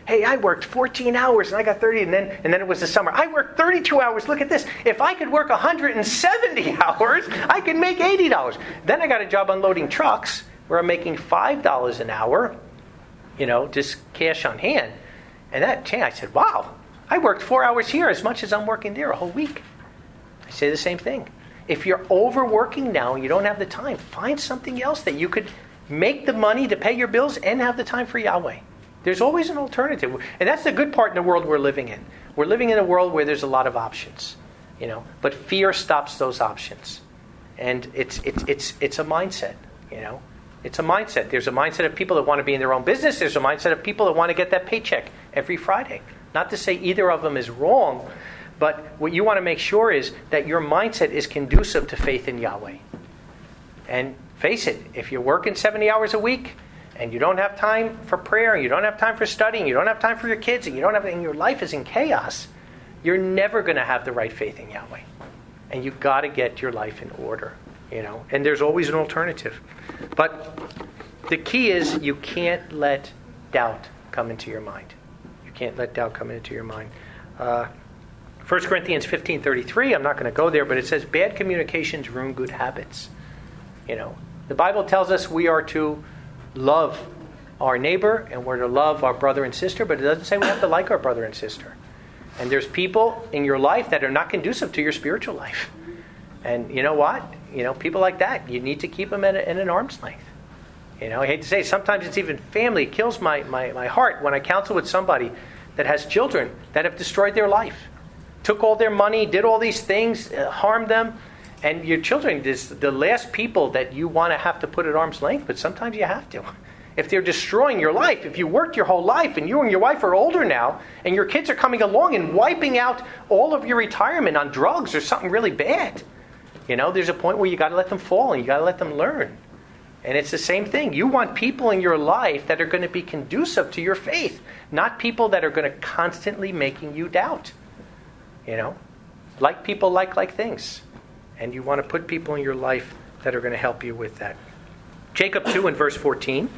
Hey, I worked 14 hours and I got 30, and then it was the summer. I worked 32 hours. Look at this. If I could work 170 hours, I could make $80. Then I got a job unloading trucks where I'm making $5 an hour, just cash on hand. And I said, wow, I worked 4 hours here as much as I'm working there a whole week. I say the same thing. If you're overworking now and you don't have the time, find something else that you could make the money to pay your bills and have the time for Yahweh. There's always an alternative. And that's the good part in the world we're living in. We're living in a world where there's a lot of options, but fear stops those options. And it's a mindset, It's a mindset. There's a mindset of people that want to be in their own business. There's a mindset of people that want to get that paycheck every Friday. Not to say either of them is wrong, but what you want to make sure is that your mindset is conducive to faith in Yahweh. And face it, if you're working 70 hours a week and you don't have time for prayer, and you don't have time for studying, you don't have time for your kids, and your life is in chaos, you're never going to have the right faith in Yahweh. And you've got to get your life in order, And there's always an alternative. But the key is you can't let doubt come into your mind. You can't let doubt come into your mind. 1 Corinthians 15:33, I'm not going to go there, but it says, bad communications ruin good habits. The Bible tells us we are to love our neighbor and we're to love our brother and sister, but it doesn't say we have to like our brother and sister. And there's people in your life that are not conducive to your spiritual life. And you know what? People like that, you need to keep them at an arm's length. I hate to say, sometimes it's even family. It kills my heart when I counsel with somebody that has children that have destroyed their life. Took all their money, did all these things, harmed them. And your children is the last people that you want to have to put at arm's length, but sometimes you have to. If they're destroying your life, if you worked your whole life and you and your wife are older now, and your kids are coming along and wiping out all of your retirement on drugs or something really bad, there's a point where you got to let them fall and you got to let them learn. And it's the same thing. You want people in your life that are going to be conducive to your faith, not people that are going to constantly making you doubt. Like people like things. And you want to put people in your life that are going to help you with that. Jacob 2 and verse 14.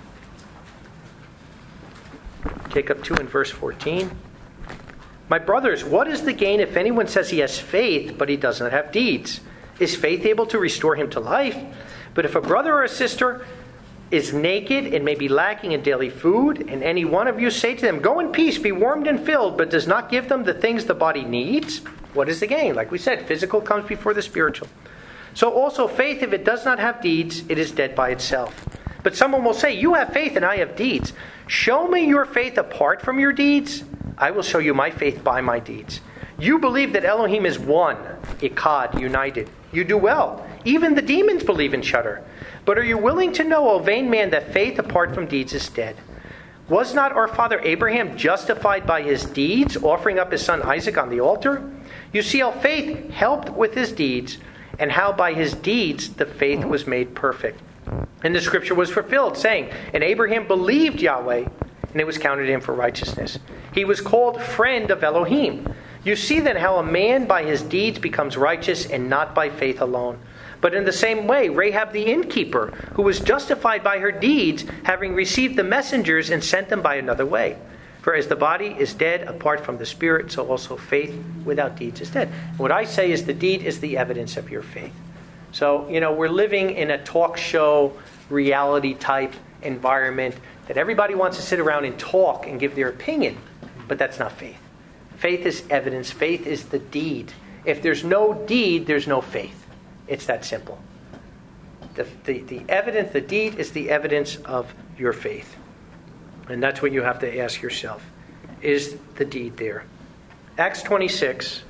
Jacob 2 and verse 14. My brothers, what is the gain if anyone says he has faith, but he does not have deeds? Is faith able to restore him to life? But if a brother or a sister is naked and may be lacking in daily food, and any one of you say to them, go in peace, be warmed and filled, but does not give them the things the body needs, what is the gain? Like we said, physical comes before the spiritual. So also faith, if it does not have deeds, it is dead by itself. But someone will say, you have faith and I have deeds. Show me your faith apart from your deeds. I will show you my faith by my deeds. You believe that Elohim is one, Echad, united. You do well. Even the demons believe and shudder. But are you willing to know, O vain man, that faith apart from deeds is dead? Was not our father Abraham justified by his deeds, offering up his son Isaac on the altar? You see how faith helped with his deeds, and how by his deeds the faith was made perfect. And the scripture was fulfilled, saying, and Abraham believed Yahweh, and it was counted to him for righteousness. He was called friend of Elohim. You see then how a man by his deeds becomes righteous, and not by faith alone. But in the same way, Rahab the innkeeper, who was justified by her deeds, having received the messengers and sent them by another way. For as the body is dead apart from the spirit, so also faith without deeds is dead. What I say is the deed is the evidence of your faith. So, we're living in a talk show, reality type environment that everybody wants to sit around and talk and give their opinion, but that's not faith. Faith is evidence. Faith is the deed. If there's no deed, there's no faith. It's that simple. The evidence, the deed is the evidence of your faith. And that's what you have to ask yourself. Is the deed there? Acts 26.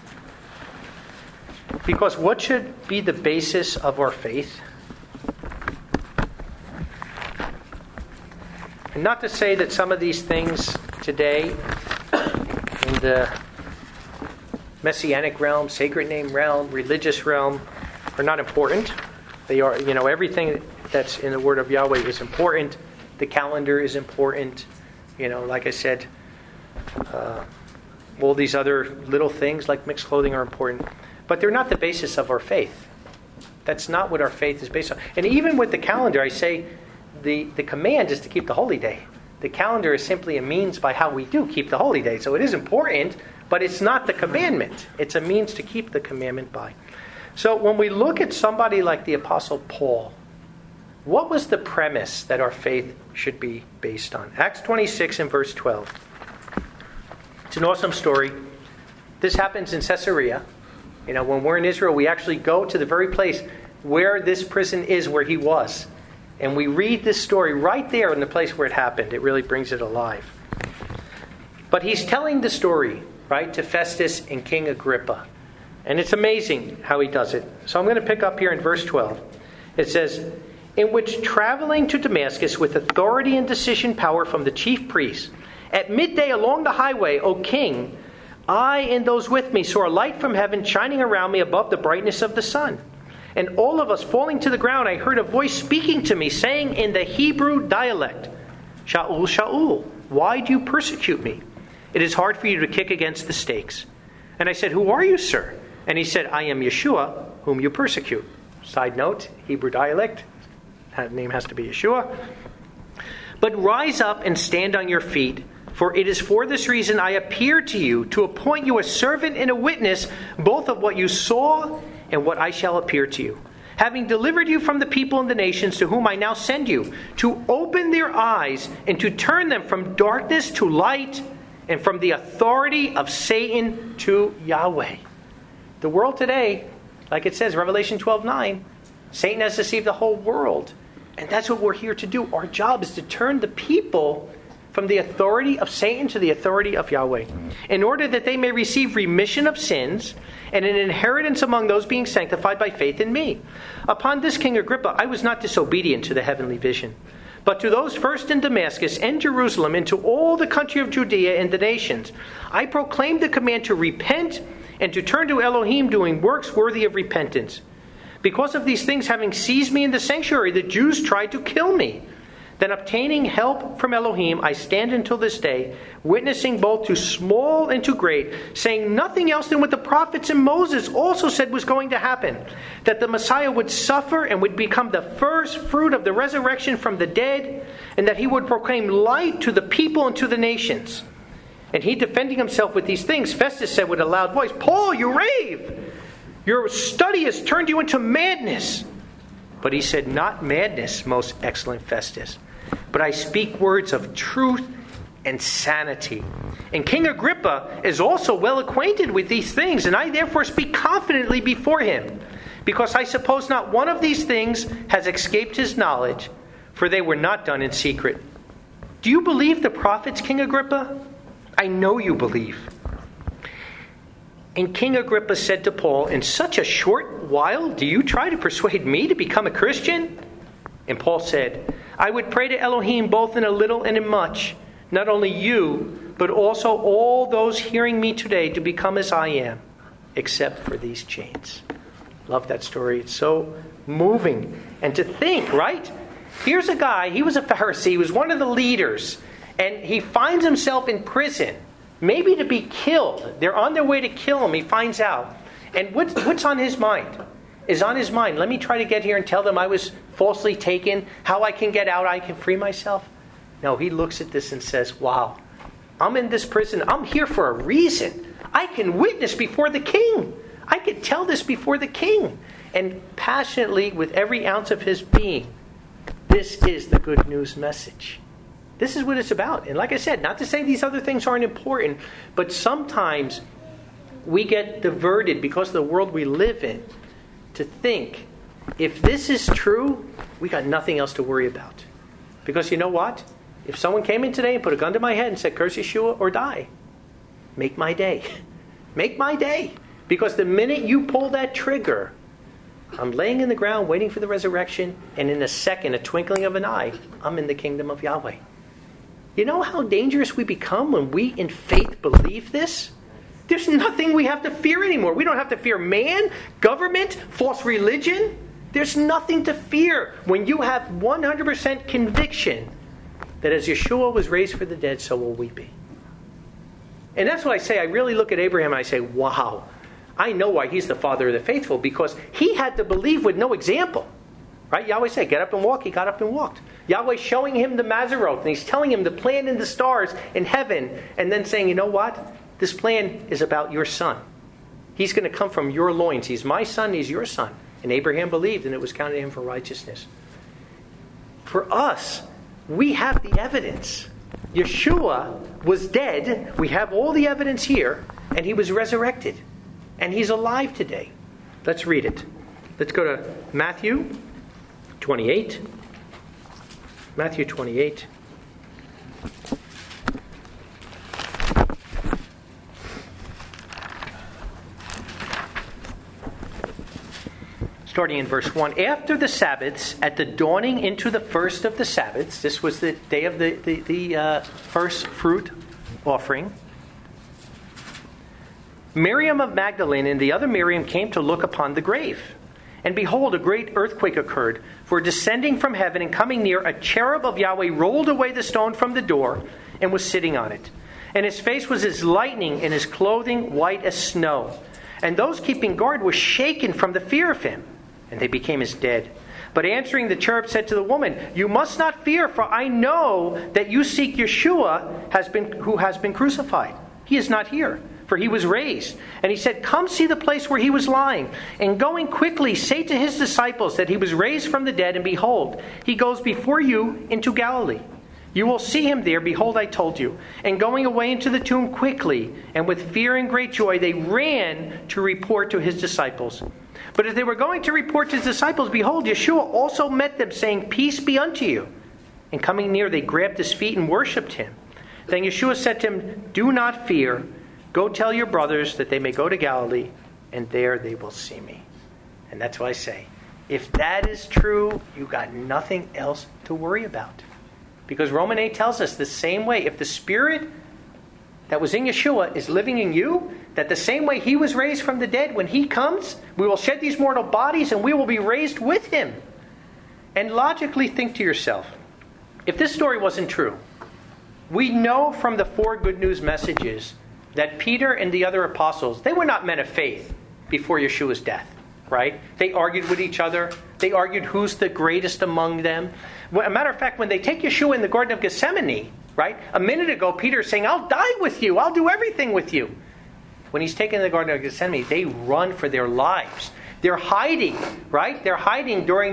Because what should be the basis of our faith? And not to say that some of these things today in the messianic realm, sacred name realm, religious realm are not important. They are, everything that's in the word of Yahweh is important. The calendar is important. Like I said, all these other little things like mixed clothing are important. But they're not the basis of our faith. That's not what our faith is based on. And even with the calendar, I say the command is to keep the holy day. The calendar is simply a means by how we do keep the holy day. So it is important, but it's not the commandment. It's a means to keep the commandment by. So when we look at somebody like the Apostle Paul, what was the premise that our faith should be based on? Acts 26 and verse 12. It's an awesome story. This happens in Caesarea. When we're in Israel, we actually go to the very place where this prison is, where he was. And we read this story right there in the place where it happened. It really brings it alive. But he's telling the story, right, to Festus and King Agrippa. And it's amazing how he does it. So I'm going to pick up here in verse 12. It says, in which traveling to Damascus with authority and decision power from the chief priests, at midday along the highway, O king, I and those with me saw a light from heaven shining around me above the brightness of the sun. And all of us falling to the ground, I heard a voice speaking to me, saying in the Hebrew dialect, Shaul, Shaul, why do you persecute me? It is hard for you to kick against the stakes. And I said, who are you, sir? And he said, I am Yeshua, whom you persecute. Side note, Hebrew dialect, that name has to be Yeshua. But rise up and stand on your feet, for it is for this reason I appear to you, to appoint you a servant and a witness, both of what you saw and what I shall appear to you, having delivered you from the people and the nations to whom I now send you, to open their eyes and to turn them from darkness to light and from the authority of Satan to Yahweh. The world today, like it says, Revelation 12:9, Satan has deceived the whole world. And that's what we're here to do. Our job is to turn the people from the authority of Satan to the authority of Yahweh, in order that they may receive remission of sins and an inheritance among those being sanctified by faith in me. Upon this, King Agrippa, I was not disobedient to the heavenly vision, but to those first in Damascus and Jerusalem, and to all the country of Judea and the nations, I proclaimed the command to repent and to turn to Elohim, doing works worthy of repentance. Because of these things having seized me in the sanctuary, the Jews tried to kill me. Then obtaining help from Elohim, I stand until this day, witnessing both to small and to great, saying nothing else than what the prophets and Moses also said was going to happen, that the Messiah would suffer and would become the first fruit of the resurrection from the dead, and that he would proclaim light to the people and to the nations. And he, defending himself with these things, Festus said with a loud voice, Paul, you rave! Your study has turned you into madness. But he said, not madness, most excellent Festus, but I speak words of truth and sanity. And King Agrippa is also well acquainted with these things, and I therefore speak confidently before him, because I suppose not one of these things has escaped his knowledge, for they were not done in secret. Do you believe the prophets, King Agrippa? I know you believe. And King Agrippa said to Paul, in such a short while, do you try to persuade me to become a Christian? And Paul said, I would pray to Elohim both in a little and in much, not only you, but also all those hearing me today to become as I am, except for these chains. Love that story. It's so moving. And to think, right? Here's a guy, he was a Pharisee, he was one of the leaders, and he finds himself in prison. Maybe to be killed. They're on their way to kill him, he finds out. And what's on his mind? Is on his mind, let me try to get here and tell them I was falsely taken, how I can get out, I can free myself. No, he looks at this and says, wow, I'm in this prison. I'm here for a reason. I can witness before the king. I can tell this before the king. And passionately, with every ounce of his being, this is the good news message. This is what it's about. And like I said, not to say these other things aren't important, but sometimes we get diverted because of the world we live in to think, if this is true, we got nothing else to worry about. Because you know what? If someone came in today and put a gun to my head and said, curse Yeshua or die, make my day. Make my day. Because the minute you pull that trigger, I'm laying in the ground waiting for the resurrection, and in a second, a twinkling of an eye, I'm in the kingdom of Yahweh. You know how dangerous we become when we in faith believe this? There's nothing we have to fear anymore. We don't have to fear man, government, false religion. There's nothing to fear when you have 100% conviction that as Yeshua was raised from the dead, so will we be. And that's what I say. I really look at Abraham and I say, wow, I know why he's the father of the faithful, because he had to believe with no example. Right? Yahweh said, get up and walk. He got up and walked. Yahweh showing him the Mazzaroth, and he's telling him the plan in the stars in heaven, and then saying, you know what? This plan is about your son. He's going to come from your loins. He's my son, he's your son. And Abraham believed, and it was counted to him for righteousness. For us, we have the evidence. Yeshua was dead. We have all the evidence here, and he was resurrected. And he's alive today. Let's read it. Let's go to Matthew 28. Matthew 28. Starting in verse 1. After the Sabbaths, at the dawning into the first of the Sabbaths, this was the day of the first fruit offering, Miriam of Magdalene and the other Miriam came to look upon the grave. And behold, a great earthquake occurred, for descending from heaven and coming near, a cherub of Yahweh rolled away the stone from the door and was sitting on it. And his face was as lightning, and his clothing white as snow. And those keeping guard were shaken from the fear of him, and they became as dead. But answering, the cherub said to the woman, you must not fear, for I know that you seek Yeshua who has been crucified. He is not here, for he was raised. And he said, come see the place where he was lying. And going quickly, say to his disciples that he was raised from the dead, and behold, he goes before you into Galilee. You will see him there. Behold, I told you. And going away into the tomb quickly, and with fear and great joy, they ran to report to his disciples. But as they were going to report to his disciples, behold, Yeshua also met them, saying, peace be unto you. And coming near, they grabbed his feet and worshipped him. Then Yeshua said to him, do not fear. Go tell your brothers that they may go to Galilee, and there they will see me. And that's why I say, if that is true, you got nothing else to worry about. Because Romans 8 tells us the same way. If the Spirit that was in Yeshua is living in you, that the same way he was raised from the dead, when he comes, we will shed these mortal bodies and we will be raised with him. And logically think to yourself, if this story wasn't true, we know from the 4 good news messages that Peter and the other apostles, they were not men of faith before Yeshua's death, right? They argued with each other. They argued who's the greatest among them. A matter of fact, when they take Yeshua in the Garden of Gethsemane, right? A minute ago, Peter's saying, I'll die with you. I'll do everything with you. When he's taken in the Garden of Gethsemane, they run for their lives. They're hiding, right? They're hiding during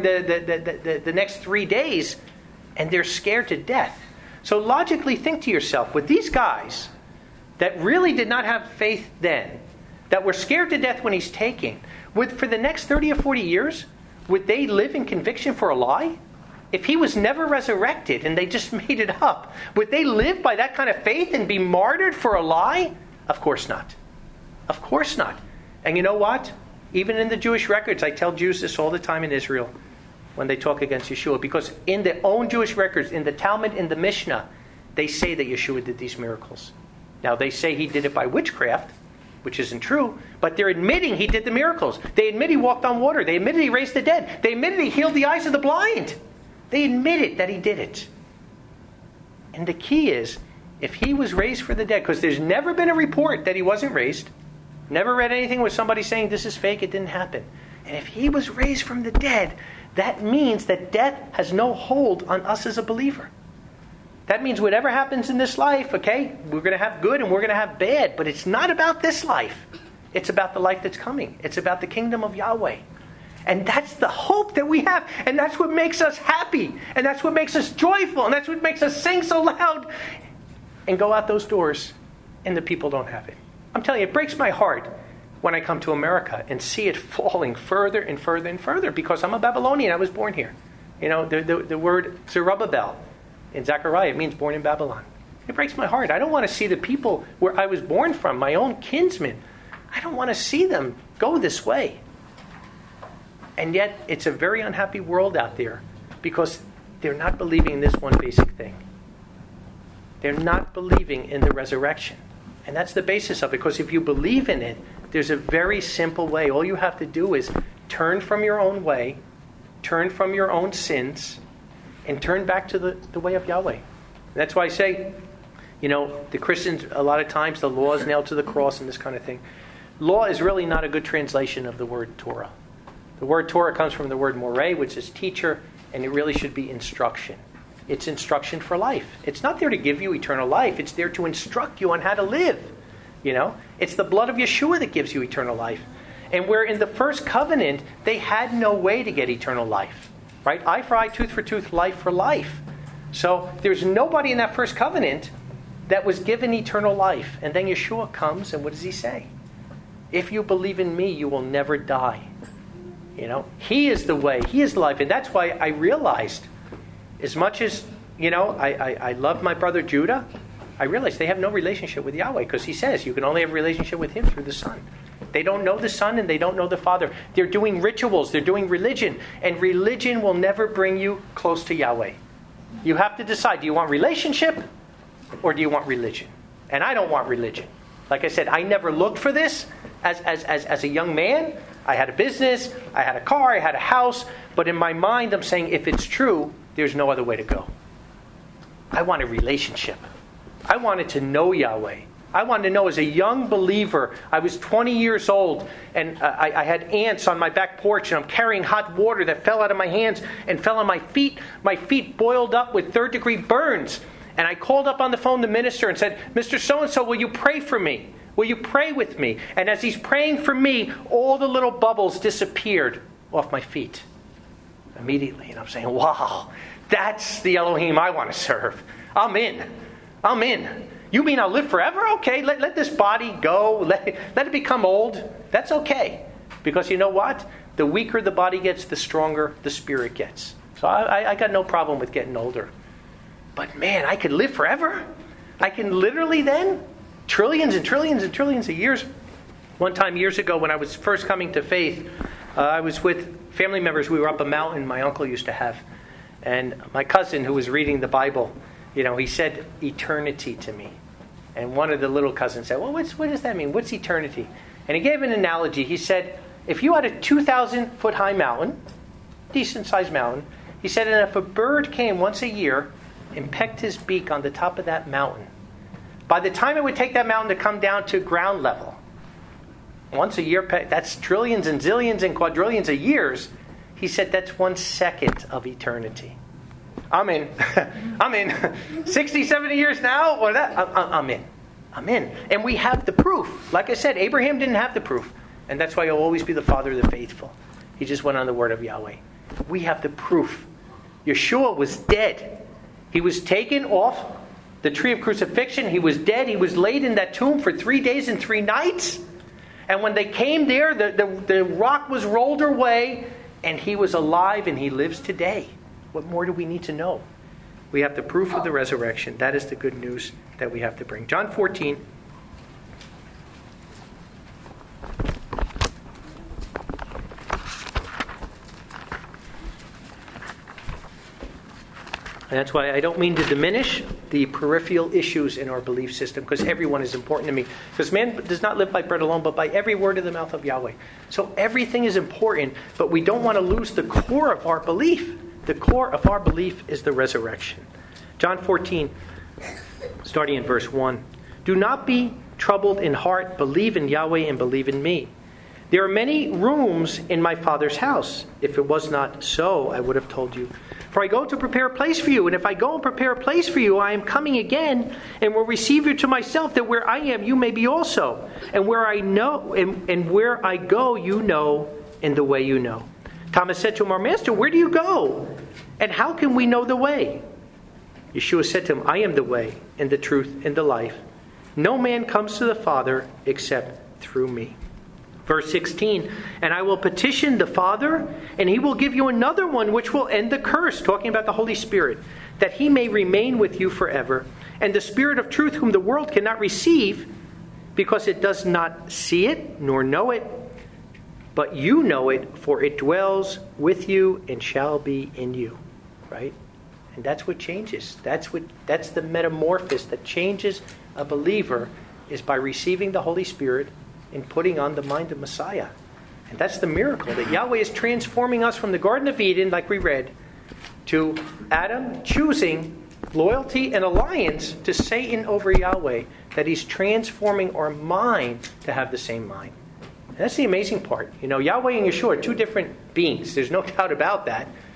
the next 3 days, and they're scared to death. So logically think to yourself, with these guys that really did not have faith then, that were scared to death when he's taken, for the next 30 or 40 years, would they live in conviction for a lie? If he was never resurrected and they just made it up, would they live by that kind of faith and be martyred for a lie? Of course not. Of course not. And you know what? Even in the Jewish records, I tell Jews this all the time in Israel when they talk against Yeshua, because in their own Jewish records, in the Talmud, in the Mishnah, they say that Yeshua did these miracles. Now, they say he did it by witchcraft, which isn't true, but they're admitting he did the miracles. They admit he walked on water. They admitted he raised the dead. They admitted he healed the eyes of the blind. They admitted that he did it. And the key is, if he was raised for the dead, because there's never been a report that he wasn't raised, never read anything with somebody saying this is fake, it didn't happen. And if he was raised from the dead, that means that death has no hold on us as a believer. That means whatever happens in this life, okay, we're going to have good and we're going to have bad, but it's not about this life. It's about the life that's coming. It's about the kingdom of Yahweh. And that's the hope that we have. And that's what makes us happy. And that's what makes us joyful. And that's what makes us sing so loud and go out those doors and the people don't have it. I'm telling you, it breaks my heart when I come to America and see it falling further and further and further, because I'm a Babylonian. I was born here. You know, the word Zerubbabel in Zechariah, it means born in Babylon. It breaks my heart. I don't want to see the people where I was born from, my own kinsmen. I don't want to see them go this way. And yet, it's a very unhappy world out there because they're not believing in this one basic thing. They're not believing in the resurrection. And that's the basis of it, because if you believe in it, there's a very simple way. All you have to do is turn from your own way, turn from your own sins, and turn back to the way of Yahweh. And that's why I say, you know, the Christians, a lot of times the law is nailed to the cross and this kind of thing. Law is really not a good translation of the word Torah. The word Torah comes from the word moreh, which is teacher, and it really should be instruction. It's instruction for life. It's not there to give you eternal life. It's there to instruct you on how to live. It's the blood of Yeshua that gives you eternal life. And where in the first covenant, they had no way to get eternal life. Right? Eye for eye, tooth for tooth, life for life. So there's nobody in that first covenant that was given eternal life. And then Yeshua comes, and what does he say? If you believe in me, you will never die. He is the way. He is the life. And that's why I realized, as much as, I love my brother Judah, I realized they have no relationship with Yahweh, because he says you can only have a relationship with him through the Son. They don't know the Son and they don't know the Father. They're doing rituals. They're doing religion. And religion will never bring you close to Yahweh. You have to decide, do you want relationship or do you want religion? And I don't want religion. Like I said, I never looked for this as a young man. I had a business, I had a car, I had a house. But in my mind, I'm saying, if it's true, there's no other way to go. I want a relationship. I wanted to know Yahweh. I wanted to know as a young believer. I was 20 years old, and I had ants on my back porch, and I'm carrying hot water that fell out of my hands and fell on my feet. My feet boiled up with third-degree burns. And I called up on the phone the minister and said, Mr. So-and-so, will you pray for me? Will you pray with me? And as he's praying for me, all the little bubbles disappeared off my feet immediately. And I'm saying, wow, that's the Elohim I want to serve. I'm in. You mean I'll live forever? Okay, let this body go. Let it become old. That's okay. Because you know what? The weaker the body gets, the stronger the spirit gets. So I got no problem with getting older. But man, I could live forever. I can literally then, trillions and trillions and trillions of years. One time years ago when I was first coming to faith, I was with family members. We were up a mountain my uncle used to have. And my cousin who was reading the Bible, he said eternity to me. And one of the little cousins said, well, what does that mean? What's eternity? And he gave an analogy. He said, if you had a 2,000-foot high mountain, decent-sized mountain, he said, and if a bird came once a year and pecked his beak on the top of that mountain, by the time it would take that mountain to come down to ground level, once a year, that's trillions and zillions and quadrillions of years, he said that's 1 second of eternity. I'm in. I'm in. 60, 70 years now? Or that? I'm in. And we have the proof. Like I said, Abraham didn't have the proof. And that's why he'll always be the father of the faithful. He just went on the word of Yahweh. We have the proof. Yeshua was dead. He was taken off the tree of crucifixion. He was dead. He was laid in that tomb for 3 days and 3 nights. And when they came there, the rock was rolled away. And he was alive and he lives today. What more do we need to know? We have the proof of the resurrection. That is the good news that we have to bring. John 14. And that's why I don't mean to diminish the peripheral issues in our belief system, because everyone is important to me. Because man does not live by bread alone, but by every word of the mouth of Yahweh. So everything is important, but we don't want to lose the core of our belief. The core of our belief is the resurrection. John 14, starting in verse 1. Do not be troubled in heart. Believe in Yahweh and believe in me. There are many rooms in my Father's house. If it was not so, I would have told you. For I go to prepare a place for you. And if I go and prepare a place for you, I am coming again and will receive you to myself, that where I am, you may be also. And where I know, and where I go, you know, and the way you know. Thomas said to him, our master, where do you go? And how can we know the way? Yeshua said to him, I am the way and the truth and the life. No man comes to the Father except through me. Verse 16, and I will petition the Father, and he will give you another one which will end the curse, talking about the Holy Spirit, that he may remain with you forever. And the Spirit of truth, whom the world cannot receive, because it does not see it nor know it, but you know it, for it dwells with you and shall be in you. Right? And that's what changes. That's the metamorphosis that changes a believer, is by receiving the Holy Spirit and putting on the mind of Messiah. And that's the miracle, that Yahweh is transforming us from the Garden of Eden, like we read, to Adam choosing loyalty and alliance to Satan over Yahweh, that he's transforming our mind to have the same mind. And that's the amazing part. Yahweh and Yeshua are two different beings. There's no doubt about that.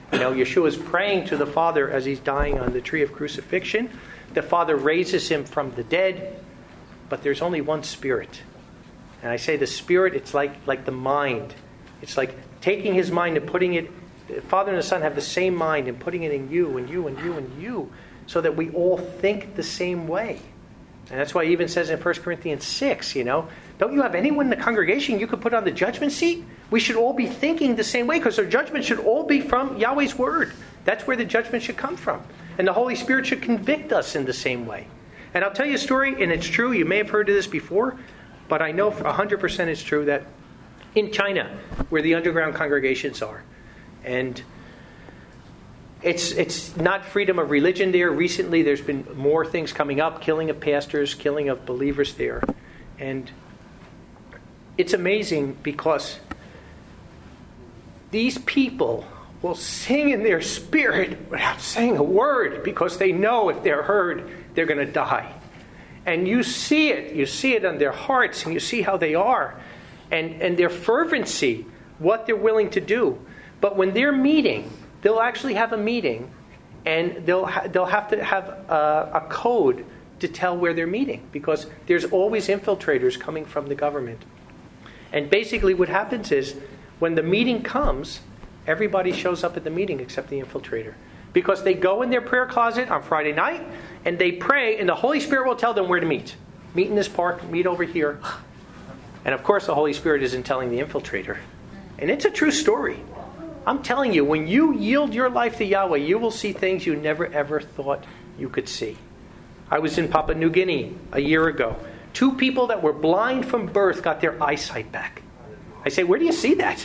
Yeshua is praying to the Father as he's dying on the tree of crucifixion. The Father raises him from the dead, but there's only one Spirit. And I say the Spirit, it's like the mind. It's like taking his mind and putting it, the Father and the Son have the same mind and putting it in you and you and you and you, so that we all think the same way. And that's why he even says in 1 Corinthians 6, don't you have anyone in the congregation you could put on the judgment seat? We should all be thinking the same way, because our judgment should all be from Yahweh's Word. That's where the judgment should come from. And the Holy Spirit should convict us in the same way. And I'll tell you a story, and it's true, you may have heard of this before, but I know 100% it's true, that in China, where the underground congregations are, and it's not freedom of religion there. Recently, there's been more things coming up, killing of pastors, killing of believers there. And it's amazing because these people will sing in their spirit without saying a word, because they know if they're heard, they're going to die. And you see it on their hearts, and you see how they are, and their fervency, what they're willing to do. But when they're meeting, they'll actually have a meeting, and they'll have to have a code to tell where they're meeting, because there's always infiltrators coming from the government. And basically what happens is, when the meeting comes, everybody shows up at the meeting except the infiltrator. Because they go in their prayer closet on Friday night, and they pray, and the Holy Spirit will tell them where to meet. Meet in this park, meet over here. And of course the Holy Spirit isn't telling the infiltrator. And it's a true story. I'm telling you, when you yield your life to Yahweh, you will see things you never ever thought you could see. I was in Papua New Guinea a year ago. 2 people that were blind from birth got their eyesight back. I say, where do you see that?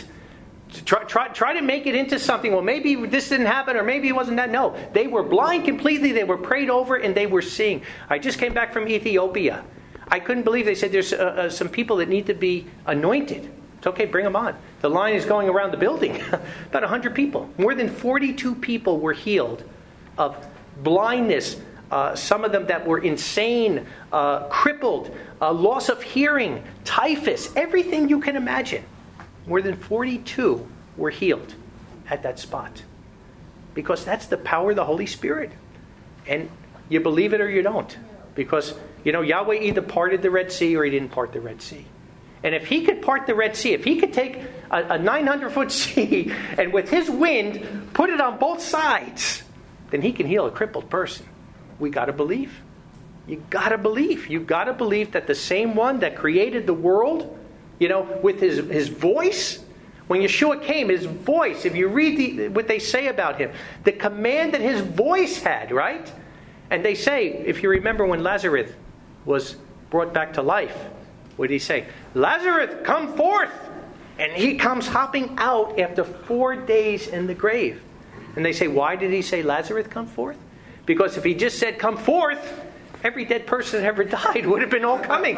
Try to make it into something. Well, maybe this didn't happen, or maybe it wasn't that. No, they were blind completely. They were prayed over, and they were seeing. I just came back from Ethiopia. I couldn't believe they said there's some people that need to be anointed. It's okay, bring them on. The line is going around the building. About 100 people. More than 42 people were healed of blindness. Some of them that were insane, crippled, loss of hearing, typhus, everything you can imagine. More than 42 were healed at that spot. Because that's the power of the Holy Spirit. And you believe it or you don't. Because, Yahweh either parted the Red Sea or he didn't part the Red Sea. And if he could part the Red Sea, if he could take a 900-foot sea and with his wind put it on both sides, then he can heal a crippled person. We got to believe. You got to believe. You got to believe that the same one that created the world, with his voice, when Yeshua came, his voice, if you read what they say about him, the command that his voice had, right? And they say, if you remember when Lazarus was brought back to life, what did he say? Lazarus, come forth! And he comes hopping out after 4 days in the grave. And they say, why did he say, Lazarus, come forth? Because if he just said, come forth, every dead person that ever died would have been all coming.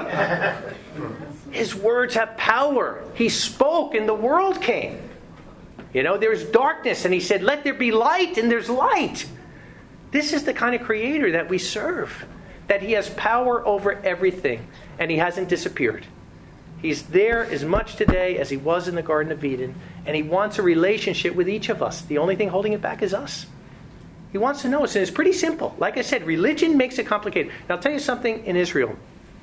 His words have power. He spoke and the world came. There's darkness, and he said, let there be light, and there's light. This is the kind of creator that we serve. That he has power over everything, and he hasn't disappeared. He's there as much today as he was in the Garden of Eden, and he wants a relationship with each of us. The only thing holding it back is us. He wants to know us, and it's pretty simple. Like I said, religion makes it complicated. And I'll tell you something in Israel.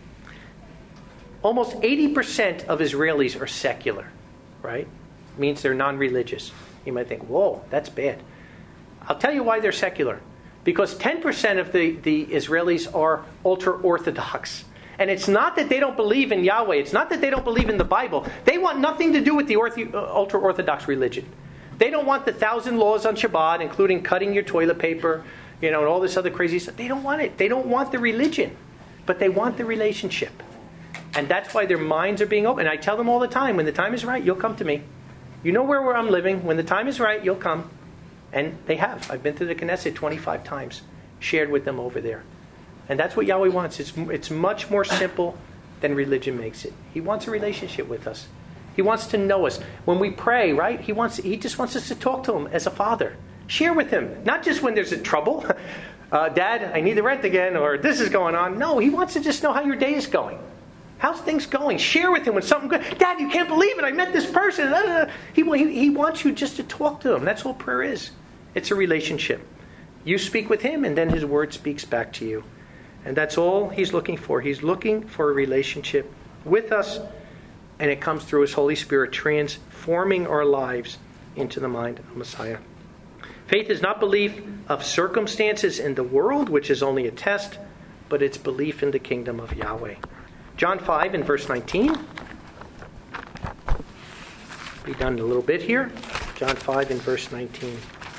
Almost 80% of Israelis are secular, right? Means they're non-religious. You might think, whoa, that's bad. I'll tell you why they're secular. Because 10% of the Israelis are ultra-Orthodox. And it's not that they don't believe in Yahweh. It's not that they don't believe in the Bible. They want nothing to do with the ultra-Orthodox religion. They don't want the 1,000 laws on Shabbat, including cutting your toilet paper, and all this other crazy stuff. They don't want it. They don't want the religion. But they want the relationship. And that's why their minds are being open. And I tell them all the time, when the time is right, you'll come to me. You know where I'm living. When the time is right, you'll come. And they have. I've been to the Knesset 25 times. Shared with them over there. And that's what Yahweh wants. It's much more simple than religion makes it. He wants a relationship with us. He wants to know us. When we pray, right? He just wants us to talk to him as a father. Share with him. Not just when there's a trouble. Dad, I need the rent again, or this is going on. No, he wants to just know how your day is going. How's things going? Share with him when something good. Dad, you can't believe it. I met this person. He wants you just to talk to him. That's what prayer is. It's a relationship. You speak with him, and then his word speaks back to you. And that's all he's looking for. He's looking for a relationship with us, and it comes through his Holy Spirit transforming our lives into the mind of Messiah. Faith is not belief of circumstances in the world, which is only a test, but it's belief in the kingdom of Yahweh. John 5 and verse 19. Be done in a little bit here. John 5 and verse 19.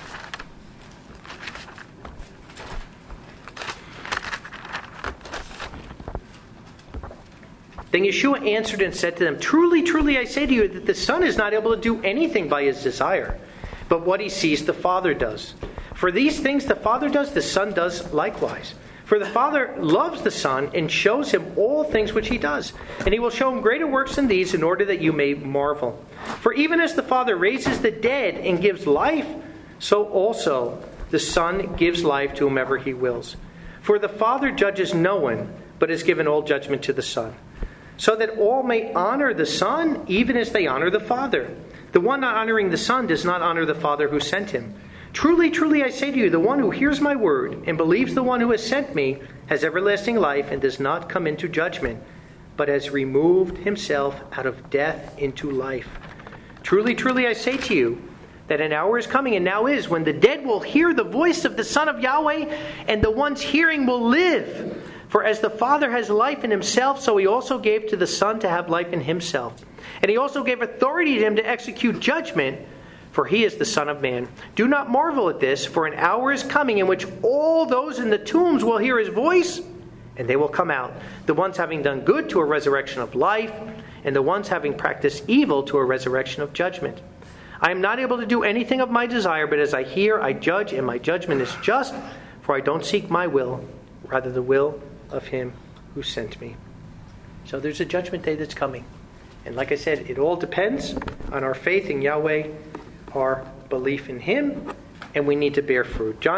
Then Yeshua answered and said to them, "Truly, truly, I say to you that the Son is not able to do anything by his desire, but what he sees the Father does. For these things the Father does, the Son does likewise. For the Father loves the Son and shows him all things which he does. And he will show him greater works than these in order that you may marvel. For even as the Father raises the dead and gives life, so also the Son gives life to whomever he wills. For the Father judges no one, but has given all judgment to the Son, so that all may honor the Son, even as they honor the Father. The one not honoring the Son does not honor the Father who sent him. Truly, truly, I say to you, the one who hears my word and believes the one who has sent me has everlasting life and does not come into judgment, but has removed himself out of death into life. Truly, truly, I say to you, that an hour is coming, and now is, when the dead will hear the voice of the Son of Yahweh, and the ones hearing will live. For as the Father has life in himself, so he also gave to the Son to have life in himself. And he also gave authority to him to execute judgment, for he is the Son of Man. Do not marvel at this, for an hour is coming in which all those in the tombs will hear his voice, and they will come out, the ones having done good to a resurrection of life, and the ones having practiced evil to a resurrection of judgment. I am not able to do anything of my desire, but as I hear, I judge, and my judgment is just, for I don't seek my will, rather the will of him who sent me." So there's a judgment day that's coming. And like I said, it all depends on our faith in Yahweh, our belief in him, and we need to bear fruit. John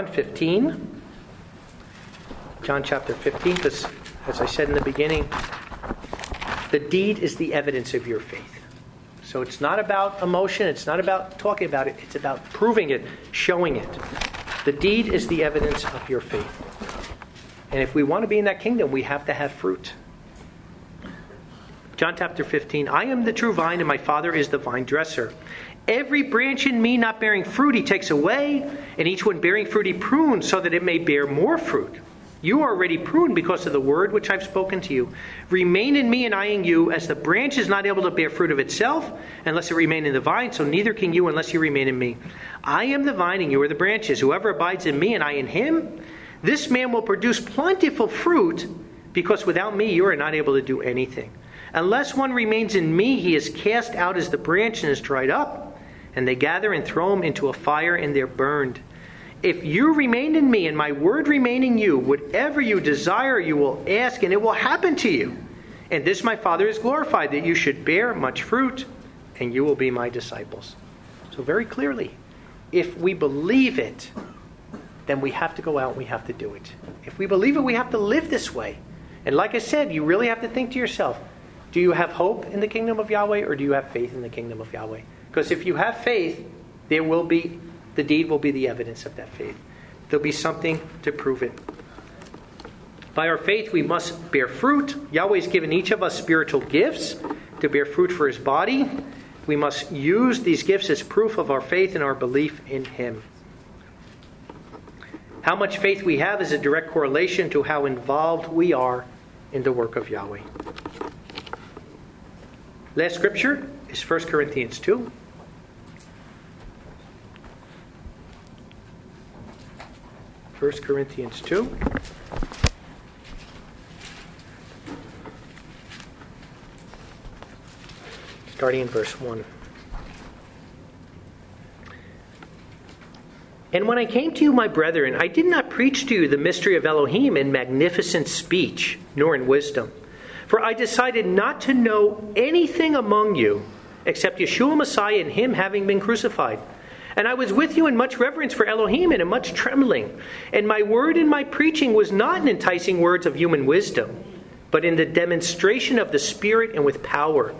chapter 15, because as I said in the beginning, the deed is the evidence of your faith. So it's not about emotion, it's not about talking about it, it's about proving it, showing it. The deed is the evidence of your faith. And if we want to be in that kingdom, we have to have fruit. John chapter 15, I am the true vine, and my Father is the vine dresser. Every branch in me not bearing fruit he takes away, and each one bearing fruit he prunes, so that it may bear more fruit. You are already pruned because of the word which I've spoken to you. Remain in me and I in you, as the branch is not able to bear fruit of itself unless it remain in the vine, so neither can you unless you remain in me. I am the vine and you are the branches. Whoever abides in me and I in him, this man will produce plentiful fruit, because without me you are not able to do anything. Unless one remains in me, he is cast out as the branch and is dried up, and they gather and throw him into a fire and they're burned. If you remain in me and my word remain in you, whatever you desire you will ask, and it will happen to you. And this my Father is glorified, that you should bear much fruit, and you will be my disciples. So very clearly, if we believe it, then we have to go out and we have to do it. If we believe it, we have to live this way. And like I said, you really have to think to yourself, do you have hope in the kingdom of Yahweh, or do you have faith in the kingdom of Yahweh? Because if you have faith, the deed will be the evidence of that faith. There'll be something to prove it. By our faith, we must bear fruit. Yahweh's given each of us spiritual gifts to bear fruit for his body. We must use these gifts as proof of our faith and our belief in him. How much faith we have is a direct correlation to how involved we are in the work of Yahweh. Last scripture is 1 Corinthians 2. 1 Corinthians 2. Starting in verse 1. And when I came to you, my brethren, I did not preach to you the mystery of Elohim in magnificent speech, nor in wisdom. For I decided not to know anything among you except Yeshua Messiah and him having been crucified. And I was with you in much reverence for Elohim and in much trembling. And my word and my preaching was not in enticing words of human wisdom, but in the demonstration of the Spirit and with power,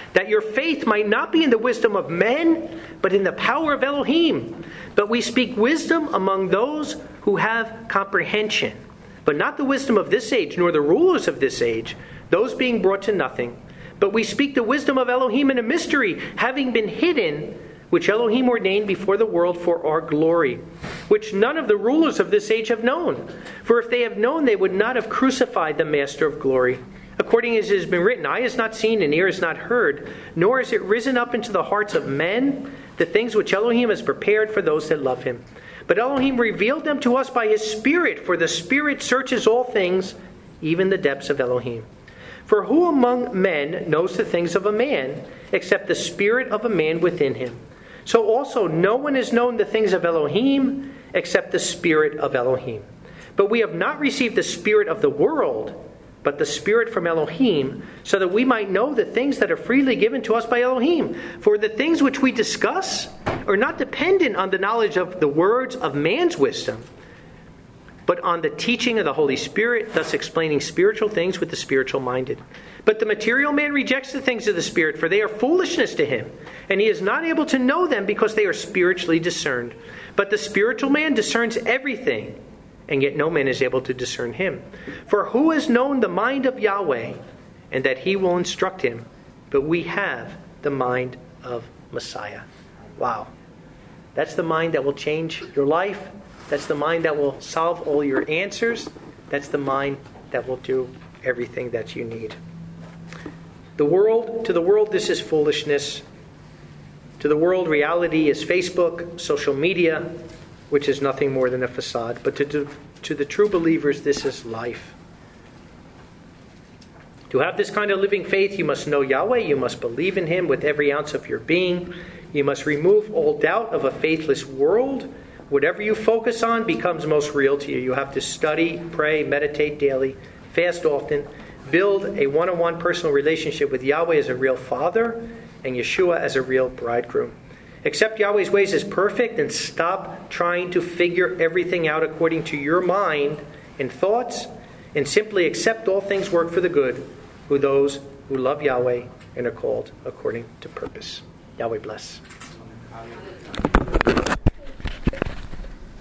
that your faith might not be in the wisdom of men, but in the power of Elohim. But we speak wisdom among those who have comprehension, but not the wisdom of this age, nor the rulers of this age, those being brought to nothing. But we speak the wisdom of Elohim in a mystery, having been hidden, which Elohim ordained before the world for our glory, which none of the rulers of this age have known. For if they have known, they would not have crucified the Master of glory. According as it has been written, eye has not seen and ear has not heard, nor has it risen up into the hearts of men, the things which Elohim has prepared for those that love him. But Elohim revealed them to us by his Spirit, for the Spirit searches all things, even the depths of Elohim. For who among men knows the things of a man, except the spirit of a man within him? So also no one has known the things of Elohim, except the Spirit of Elohim. But we have not received the spirit of the world, but the Spirit from Elohim, so that we might know the things that are freely given to us by Elohim. For the things which we discuss are not dependent on the knowledge of the words of man's wisdom, but on the teaching of the Holy Spirit, thus explaining spiritual things with the spiritual minded. But the material man rejects the things of the Spirit, for they are foolishness to him, and he is not able to know them because they are spiritually discerned. But the spiritual man discerns everything, and yet no man is able to discern him. For who has known the mind of Yahweh, and that he will instruct him? But we have the mind of Messiah. Wow. That's the mind that will change your life. That's the mind that will solve all your answers. That's the mind that will do everything that you need. To the world, this is foolishness. To the world, reality is Facebook, social media, which is nothing more than a facade. But to the true believers, this is life. To have this kind of living faith, you must know Yahweh. You must believe in him with every ounce of your being. You must remove all doubt of a faithless world. Whatever you focus on becomes most real to you. You have to study, pray, meditate daily, fast often, build a one-on-one personal relationship with Yahweh as a real father and Yeshua as a real bridegroom. Accept Yahweh's ways as perfect and stop trying to figure everything out according to your mind and thoughts, and simply accept all things work for the good who those who love Yahweh and are called according to purpose. Yahweh bless.